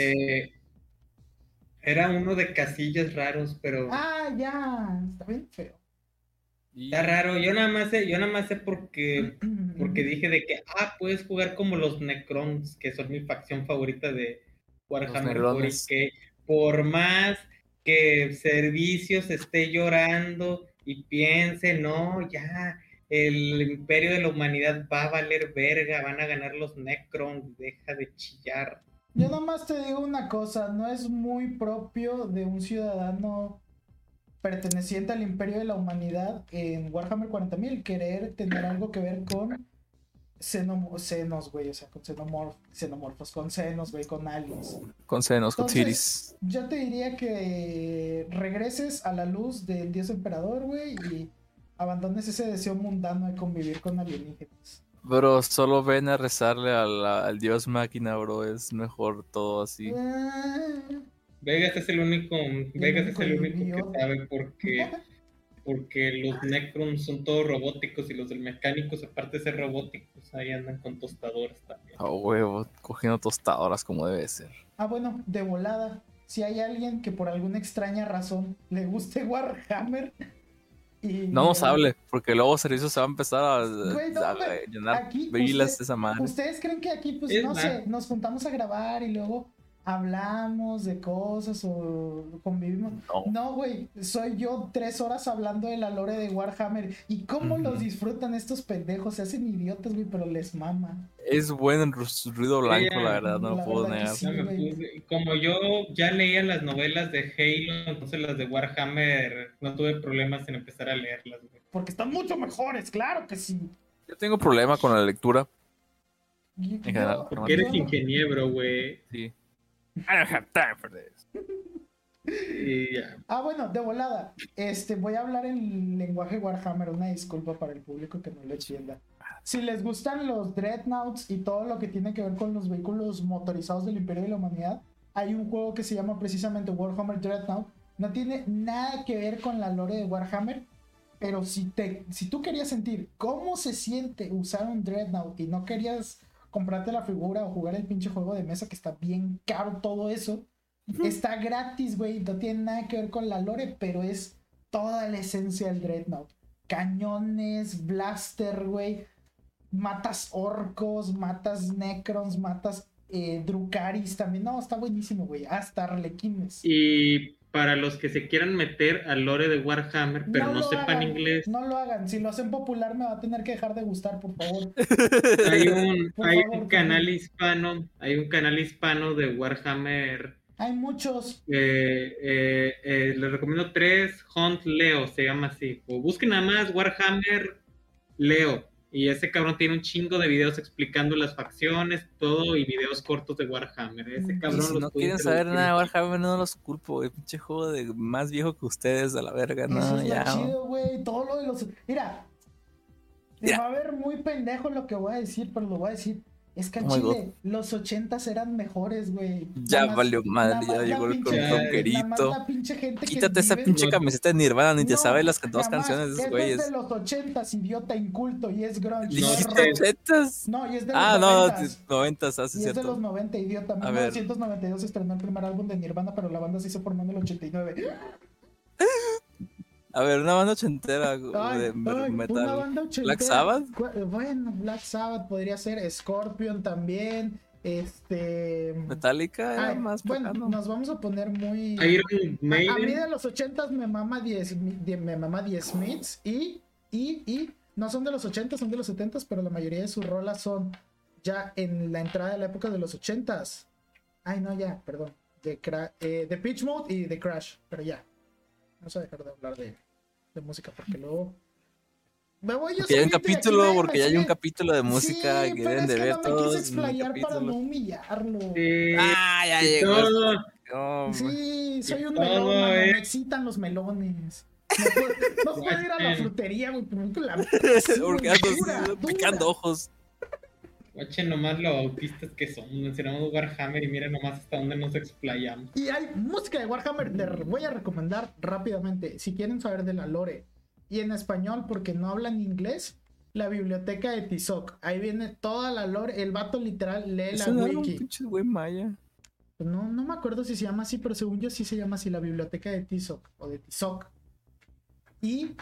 Era uno de casillas raros, pero... Ah, ya, está bien feo. Está raro, yo nada más sé porque dije de que, puedes jugar como los Necrons, que son mi facción favorita de Warhammer 40K. Por más que Servicios esté llorando y piense, no, ya, el imperio de la humanidad va a valer verga, van a ganar los Necrons, deja de chillar. Yo nomás te digo una cosa, no es muy propio de un ciudadano perteneciente al imperio de la humanidad en Warhammer 40.000 querer tener algo que ver con senos, güey, o sea, con xenomorfos, con senos, güey, con aliens. Con senos, con ciris. Yo te diría que regreses a la luz del dios emperador, güey, y abandones ese deseo mundano de convivir con alienígenas. Bro, solo ven a rezarle al dios máquina, bro, es mejor todo así. Vegas es el único que sabe porque los Necrons son todos robóticos y los del mecánicos, aparte de ser robóticos, ahí andan con tostadoras también. Huevo, cogiendo tostadoras como debe ser. Bueno, de volada, si hay alguien que por alguna extraña razón le guste Warhammer y... No nos hable, porque luego Servicios se va a empezar a llenar vilas de esa madre. ¿Ustedes creen que aquí, pues, no sé, nos juntamos a grabar y luego hablamos de cosas o convivimos? No, güey, soy yo 3 horas hablando de la lore de Warhammer y cómo los disfrutan estos pendejos, se hacen idiotas, güey, pero les mama. Es bueno el ruido blanco, la verdad, no lo puedo negar. Sí, como yo ya leía las novelas de Halo, entonces las de Warhammer no tuve problemas en empezar a leerlas, güey. Porque están mucho mejores, claro que sí. Yo tengo problema con la lectura. Porque eres ingeniero, güey. Sí. I don't have time for this. Bueno, de volada. Voy a hablar en lenguaje Warhammer. Una disculpa para el público que no lo entienda. Si les gustan los Dreadnoughts y todo lo que tiene que ver con los vehículos motorizados del Imperio de la Humanidad, hay un juego que se llama precisamente Warhammer Dreadnought. No tiene nada que ver con la lore de Warhammer, pero si tú querías sentir cómo se siente usar un Dreadnought y no querías comprarte la figura o jugar el pinche juego de mesa que está bien caro todo eso, está gratis, güey, no tiene nada que ver con la lore, pero es toda la esencia del Dreadnought. Cañones, blaster, güey, matas orcos, matas necrons, matas drukaris también. No, está buenísimo, güey, hasta arlequines. Y para los que se quieran meter al lore de Warhammer, pero no sepan inglés. No lo hagan, si lo hacen popular me va a tener que dejar de gustar, por favor. Hay un canal hispano de Warhammer. Hay muchos. Les recomiendo 3, Hunt Leo, se llama así. O busquen nada más Warhammer Leo. Y ese cabrón tiene un chingo de videos explicando las facciones, todo, y videos cortos de Warhammer. Ese cabrón, si no quieren saber nada de Warhammer, no los culpo, güey. Pinche juego de más viejo que ustedes, a la verga, no, eso es ya. Lo chido, güey. Todo lo de los... Mira. Va a ver muy pendejo lo que voy a decir, pero lo voy a decir. Es que al Chile, los 80s eran mejores, güey. Ya valió madre, ya llegó el rockerito. Quítate esa pinche camiseta de Nirvana, ni te sabes las dos canciones de esos güeyes. Es de los 80s, idiota inculto, y es grunge. ¿Dijiste 80s? No, y es de los 90s. No, 90s, y es de los 90, idiota. En 1992 estrenó el primer álbum de Nirvana, pero la banda se hizo formando en el 89. A ver, una banda ochentera de metal. Una banda ochentera. ¿Black Sabbath? Bueno, Black Sabbath podría ser. Scorpion también. Metallica era más bueno, nos vamos a poner muy... Iron Maiden. A mí de los 80s me mama 10 Smiths y no son de los 80s, son de los 70s, pero la mayoría de sus rolas son ya en la entrada de la época de los 80s. Ay, no, ya, perdón. De Pitch Mode y de Crash, pero ya. Vamos a dejar de hablar de música porque luego Me voy yo porque hay un solito y aquí capítulo, nadie porque me ya hay un sigue. capítulo de música Sí, que pero deben es de que ver no me todos. quise en el explayar para capítulo. no humillarlo. Ya y llegó. todo, No, Sí, soy un todo melón, mano. es- Me excitan los melones. No puedo ir a la Guachen, frutería, güey, pero sí, güey, porque ando así, dura. picando ojos. guachen nomás lo autistas que son. Mencionamos Warhammer y mira nomás hasta dónde nos explayamos. Y hay música de Warhammer, voy a recomendar rápidamente, si quieren saber de la lore. Y en español, porque no hablan inglés, la biblioteca de Tizoc. Ahí viene toda la lore. El vato literal lee la Eso no era un wiki. pinche güey maya. No me acuerdo si se llama así, pero según yo sí se llama así, la biblioteca de Tizoc o de Tizoc. Y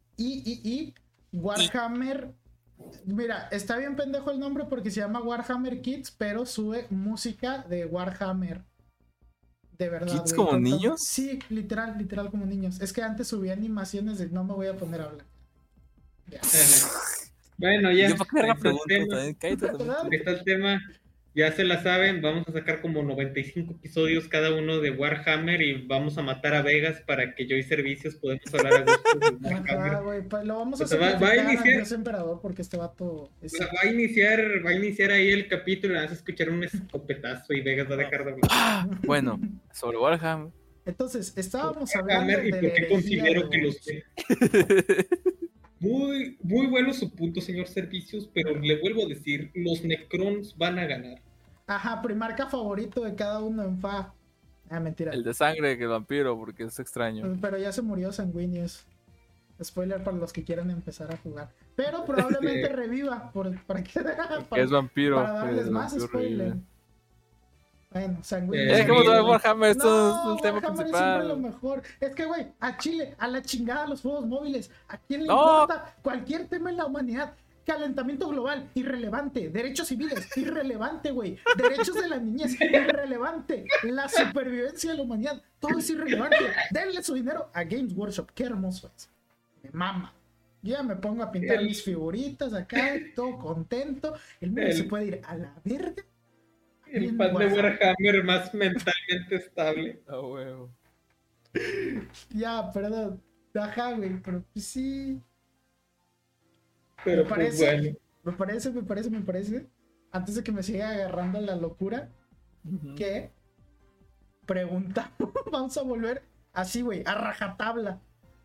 Warhammer. Mira, está bien pendejo el nombre porque se llama Warhammer Kids, pero sube música de Warhammer. De verdad. ¿Kids güey, como niños? Sí, literal como niños. Es que antes subía animaciones de no me voy a poner a hablar. Ya. Bueno, ya. Yo para qué Ahí la está el pregunta, tema. también, cállate también. ¿Verdad? Ahí está el tema. Ya se la saben, vamos a sacar como 95 episodios cada uno de Warhammer y vamos a matar a Vegas para que yo y Servicios podamos hablar a gusto de Ajá, Warhammer. güey, pues lo vamos a O sea, va a sacrificar al iniciar- Dios Emperador porque este vato es... O sea, va a iniciar ahí el capítulo y vas a escuchar un escopetazo y Vegas va a dejar de hablar. Bueno, sobre Warhammer. Entonces, estábamos hablando Warhammer y de por la qué herejía considero de que los Horus. muy bueno su punto, señor Servicios, pero le vuelvo a decir, los Necrons van a ganar. Ajá, primarca favorito de cada uno en Fa. Ah, mentira. El de sangre que el vampiro, porque es extraño. Pero ya se murió Sanguinius. Spoiler para los que quieran empezar a jugar. Pero probablemente reviva para Que es vampiro. para darles el más vampiro spoiler. revive. Bueno, Sanguinius. ¿Cómo se va Warhammer? Esto No, es el tema Warhammer es siempre lo principal. mejor. Es que, güey, a Chile, a la chingada los juegos móviles. ¿A quién le No. importa cualquier tema en la humanidad? Calentamiento global, irrelevante. Derechos civiles, irrelevante, güey. Derechos de la niñez, irrelevante. La supervivencia de la humanidad, todo es irrelevante. Denle su dinero a Games Workshop. Qué hermoso es. Me mama. Yo ya me pongo a pintar mis figuritas acá, todo contento. El mundo se puede ir a la verga. El fan de Warhammer más mentalmente estable. Ah, huevo. Ya, perdón. Ajá, güey, pero pues sí. Pero Me pues parece, bueno. me parece, antes de que me siga agarrando la locura, que preguntamos, vamos a volver así, güey, a rajatabla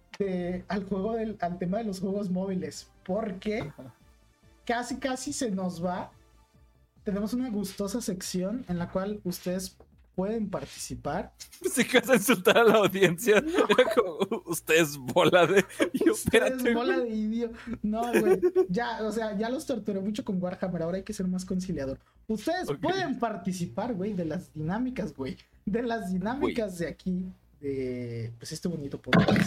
al tema de los juegos móviles, porque casi se nos va. Tenemos una gustosa sección en la cual ustedes pueden participar. Si vas a insultar a la audiencia, era como, ustedes bola de... Y yo, espérate, Ustedes bola güey. de idiota. No, güey. Ya, o sea, ya los torturé mucho con Warhammer. Ahora hay que ser más conciliador. Ustedes pueden participar, güey, de las dinámicas, güey. De las dinámicas de aquí. De pues este bonito podcast.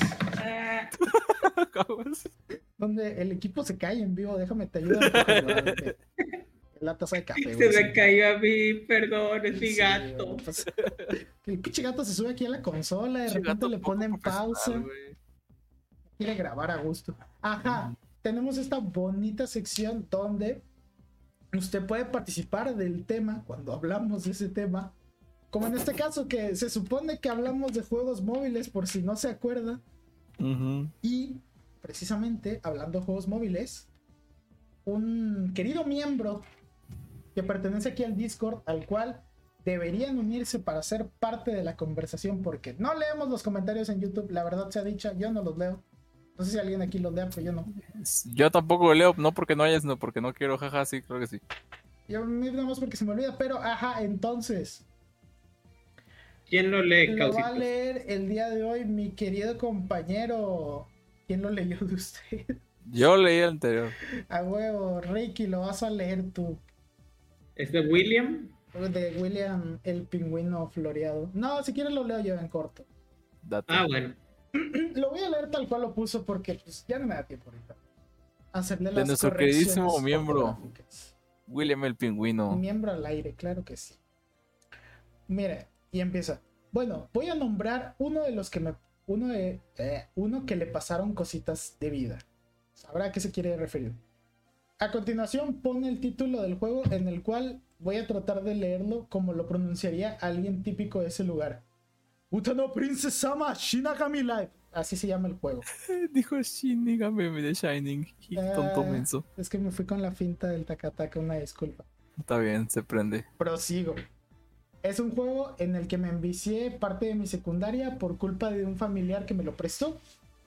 Donde el equipo se cae en vivo. Déjame te ayudo. La taza de café. Se me cayó a mí, perdón, es mi Sí, gato. pues, el pinche gato se sube aquí a la consola. De repente le ponen pausa. Quiere grabar a gusto. Ajá, tenemos esta bonita sección donde usted puede participar del tema cuando hablamos de ese tema. Como en este caso, que se supone que hablamos de juegos móviles, por si no se acuerda. Y precisamente hablando de juegos móviles, un querido miembro que pertenece aquí al Discord, al cual deberían unirse para ser parte de la conversación, porque no leemos los comentarios en YouTube, la verdad sea dicha, yo no los leo. No sé si alguien aquí los lea, pero yo no. Yo tampoco lo leo, no porque no haya, sino porque no quiero, jaja, sí, creo que sí. Yo nada más porque se me olvida, pero ajá, entonces. ¿Quién lo lee, Lo va a Causitos? leer el día de hoy mi querido compañero. ¿Quién lo leyó de usted? Yo leí el anterior. A huevo, Ricky, lo vas a leer tú. ¿Es de William? De William el pingüino floreado. No, si quieres lo leo yo en corto. Date. Ah, bueno. Lo voy a leer tal cual lo puso porque pues, ya no me da tiempo ahorita. Hacerle De las nuestro correcciones queridísimo miembro, ortográficas. William el pingüino. Miembro al aire, claro que sí. Mire, y empieza. Bueno, voy a nombrar uno de los que uno que le pasaron cositas de vida. Sabrá a qué se quiere referir. A continuación pone el título del juego, en el cual voy a tratar de leerlo como lo pronunciaría alguien típico de ese lugar. Utano Princess Sama Shinagami Life. así se llama el juego. Dijo Shinigami de Shining. Tonto menso. Es que me fui con la finta del Takataka, una disculpa. Está bien, se prende. Prosigo. Es un juego en el que me envicié parte de mi secundaria por culpa de un familiar que me lo prestó.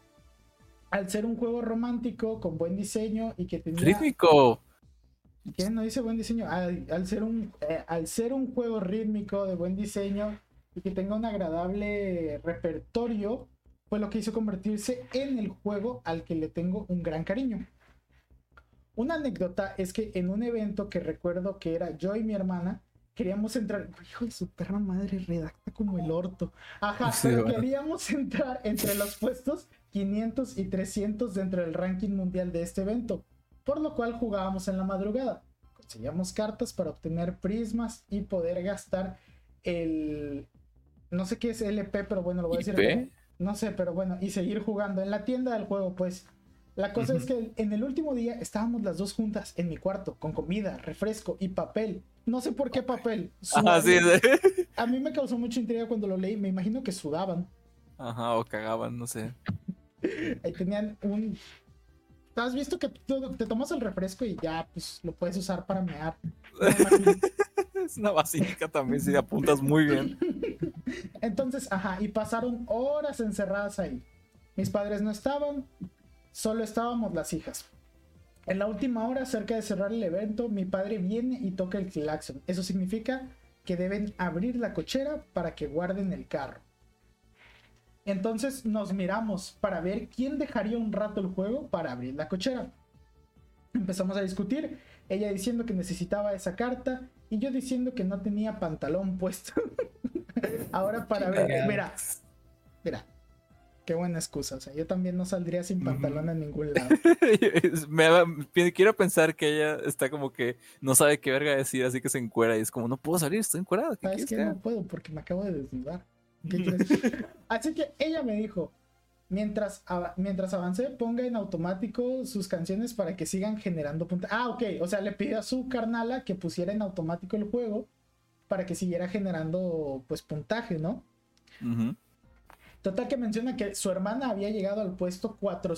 Al ser un juego romántico, con buen diseño y que tenía... ¡Rítmico! ¿Quién no dice buen diseño? Al ser un juego rítmico de buen diseño y que tenga un agradable repertorio, fue lo que hizo convertirse en el juego al que le tengo un gran cariño. Una anécdota es que en un evento que recuerdo que era yo y mi hermana, queríamos entrar... Hijo de su perra madre, redacta como el orto. Ajá, sí, pero bueno. Queríamos entrar entre los puestos 500 y 300 dentro del ranking mundial de este evento, por lo cual jugábamos en la madrugada. Conseguíamos cartas para obtener prismas y poder gastar el... No sé qué es LP, pero bueno, lo voy a decir acá. No sé, pero bueno, y seguir jugando en la tienda del juego, pues. La cosa es que en el último día estábamos las dos juntas en mi cuarto, con comida, refresco y papel. No sé por qué papel. Ajá, sí. A mí me causó mucha intriga cuando lo leí. Me imagino que sudaban. Ajá, o cagaban, no sé. Ahí tenían un... ¿Has visto que te tomas el refresco y ya pues lo puedes usar para mear? Es una basílica también, si apuntas muy bien. Entonces, ajá, y pasaron horas encerradas ahí. Mis padres no estaban, solo estábamos las hijas. En la última hora, cerca de cerrar el evento, mi padre viene y toca el claxon. Eso significa que deben abrir la cochera para que guarden el carro. Entonces nos miramos para ver quién dejaría un rato el juego para abrir la cochera. Empezamos a discutir, ella diciendo que necesitaba esa carta y yo diciendo que no tenía pantalón puesto. Ahora para ver, mira, qué buena excusa, o sea, yo también no saldría sin pantalón en ningún lado. Quiero pensar que ella está como que no sabe qué verga decir, así que se encuera y es como, no puedo salir, estoy encuerada. ¿Sabes qué? No puedo porque me acabo de desnudar. Así que ella me dijo, mientras avance, ponga en automático sus canciones para que sigan generando puntaje. Ah, ok, o sea, le pidió a su carnala que pusiera en automático el juego para que siguiera generando pues puntaje, ¿no? Total que menciona que su hermana había llegado al puesto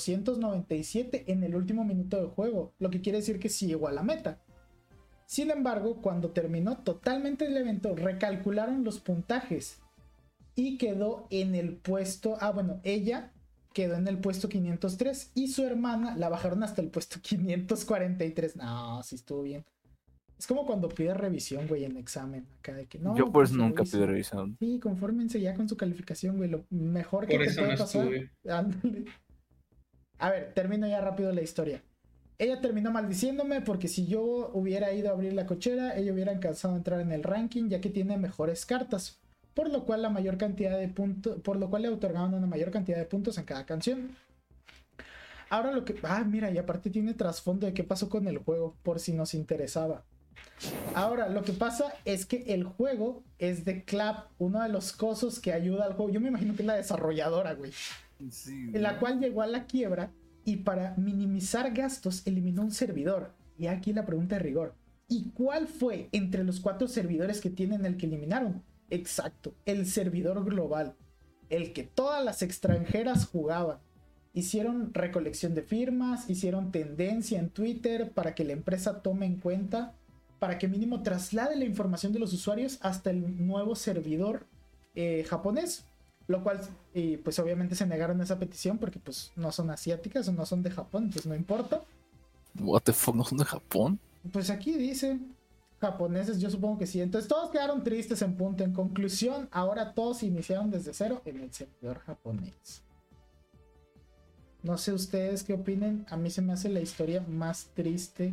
497 en el último minuto del juego, lo que quiere decir que sí llegó a la meta. Sin embargo, cuando terminó totalmente el evento, recalcularon los puntajes y quedó en el puesto... ella quedó en el puesto 503 y su hermana la bajaron hasta el puesto 543. No, sí estuvo bien. Es como cuando pides revisión, güey, en examen. Acá de que no. Yo por eso nunca pido revisión. Sí, confórmense ya con su calificación, güey. Lo mejor que te puede pasar. Ándale. A ver, termino ya rápido la historia. Ella terminó maldiciéndome porque si yo hubiera ido a abrir la cochera, ella hubiera alcanzado a entrar en el ranking, ya que tiene mejores cartas. Por lo cual le otorgaban una mayor cantidad de puntos en cada canción. Ahora lo que... mira, y aparte tiene trasfondo de qué pasó con el juego, por si nos interesaba. Ahora, lo que pasa es que el juego es de Clap, uno de los cosos que ayuda al juego. Yo me imagino que es la desarrolladora, güey. Sí, ¿no? En la cual llegó a la quiebra y para minimizar gastos eliminó un servidor. Y aquí la pregunta de rigor. ¿Y cuál fue entre los 4 servidores que tienen el que eliminaron? Exacto, el servidor global. El que todas las extranjeras jugaban. Hicieron recolección de firmas, hicieron tendencia en Twitter para que la empresa tome en cuenta, para que mínimo traslade la información de los usuarios hasta el nuevo servidor japonés, lo cual pues obviamente se negaron a esa petición porque pues no son asiáticas o no son de Japón, pues no importa. What the fuck, ¿no son de Japón? Pues aquí dice japoneses, yo supongo que sí. Entonces todos quedaron tristes en punto. En conclusión, ahora todos iniciaron desde cero en el servidor japonés. No sé ustedes qué opinen. A mí se me hace la historia más triste.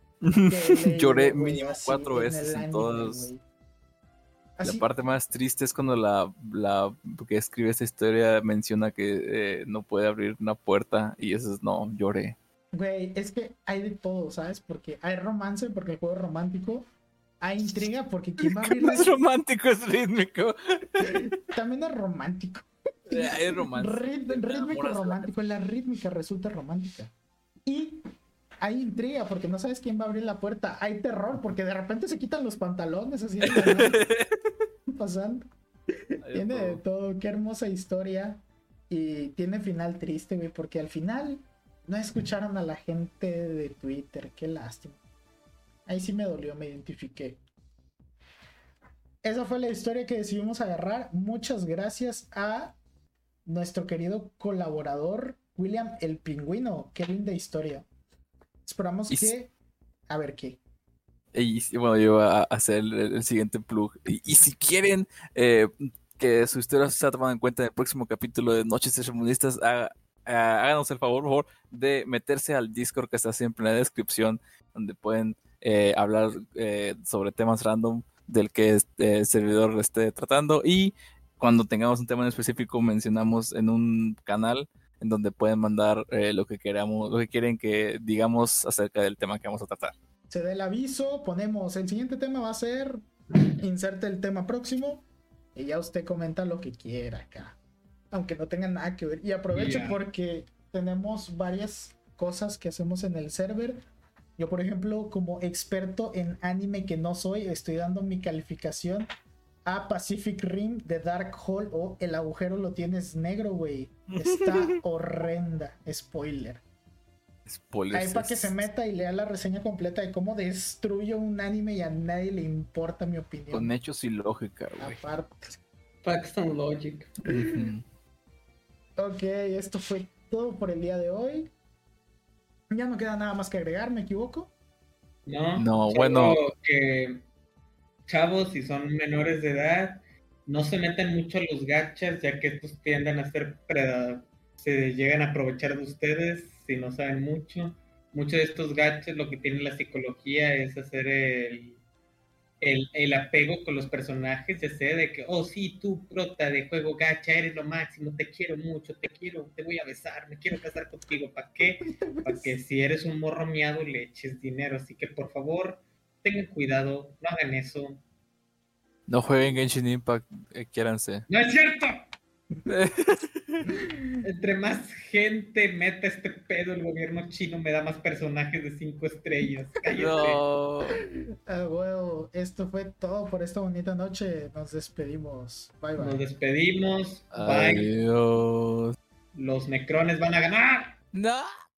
Lloré mínimo 4 veces en todas. La parte más triste es cuando la que escribe esta historia menciona que no puede abrir una puerta y eso es, no, lloré. Güey, es que hay de todo, ¿sabes? Porque hay romance, porque el juego es romántico. Hay intriga, porque ¿quién va a abrir? No es romántico, es rítmico. También es romántico. Es romántico. Rítmico romántico. La rítmica resulta romántica. Y hay intriga, porque no sabes quién va a abrir la puerta. Hay terror, porque de repente se quitan los pantalones, así pasando. Tiene de todo. Qué hermosa historia. Y tiene final triste, güey, porque al final no escucharon a la gente de Twitter. Qué lástima. Ahí sí me dolió, me identifiqué. Esa fue la historia que decidimos agarrar. Muchas gracias a nuestro querido colaborador William el Pingüino. Qué linda historia. Esperamos que... A ver, ¿qué? Y bueno, yo voy a hacer el siguiente plug. Y si quieren que su historia sea tomada en cuenta en el próximo capítulo de Noches Tercermundistas, háganos el favor, por favor, de meterse al Discord que está siempre en la descripción, donde pueden hablar sobre temas random del que el servidor esté tratando. Y cuando tengamos un tema en específico, mencionamos en un canal en donde pueden mandar lo que queramos, lo que quieren que digamos acerca del tema que vamos a tratar. Se da el aviso, ponemos el siguiente tema va a ser, inserte el tema próximo y ya usted comenta lo que quiera acá, aunque no tenga nada que ver. Y aprovecho porque tenemos varias cosas que hacemos en el server. Yo, por ejemplo, como experto en anime que no soy, estoy dando mi calificación a Pacific Rim de Dark Hole o El agujero lo tienes negro, güey. Está horrenda. Spoiler. Spoilers. Ahí para que se meta y lea la reseña completa de cómo destruyo un anime y a nadie le importa mi opinión. Con hechos y lógica, güey. Aparte. Facts and logic. Ok, esto fue todo por el día de hoy. Ya no queda nada más que agregar, ¿me equivoco? No, bueno. Que chavos, si son menores de edad, no se metan mucho a los gachas, ya que estos tienden a ser se llegan a aprovechar de ustedes si no saben mucho. Muchos de estos gachas lo que tiene la psicología es hacer el apego con los personajes, ya sea de que, oh sí, tú prota de juego gacha, eres lo máximo, te quiero mucho, te voy a besar, me quiero casar contigo. ¿Para qué? Para que si eres un morro miado le eches dinero. Así que por favor, tengan cuidado, no hagan eso. No jueguen Genshin Impact, quiéranse. ¡No es cierto! Entre más gente meta este pedo, el gobierno chino me da más personajes de 5 estrellas. Cállate. No. Bueno, esto fue todo por esta bonita noche. Nos despedimos. Bye bye. Nos despedimos. Adiós. Bye. Los necrones van a ganar. No.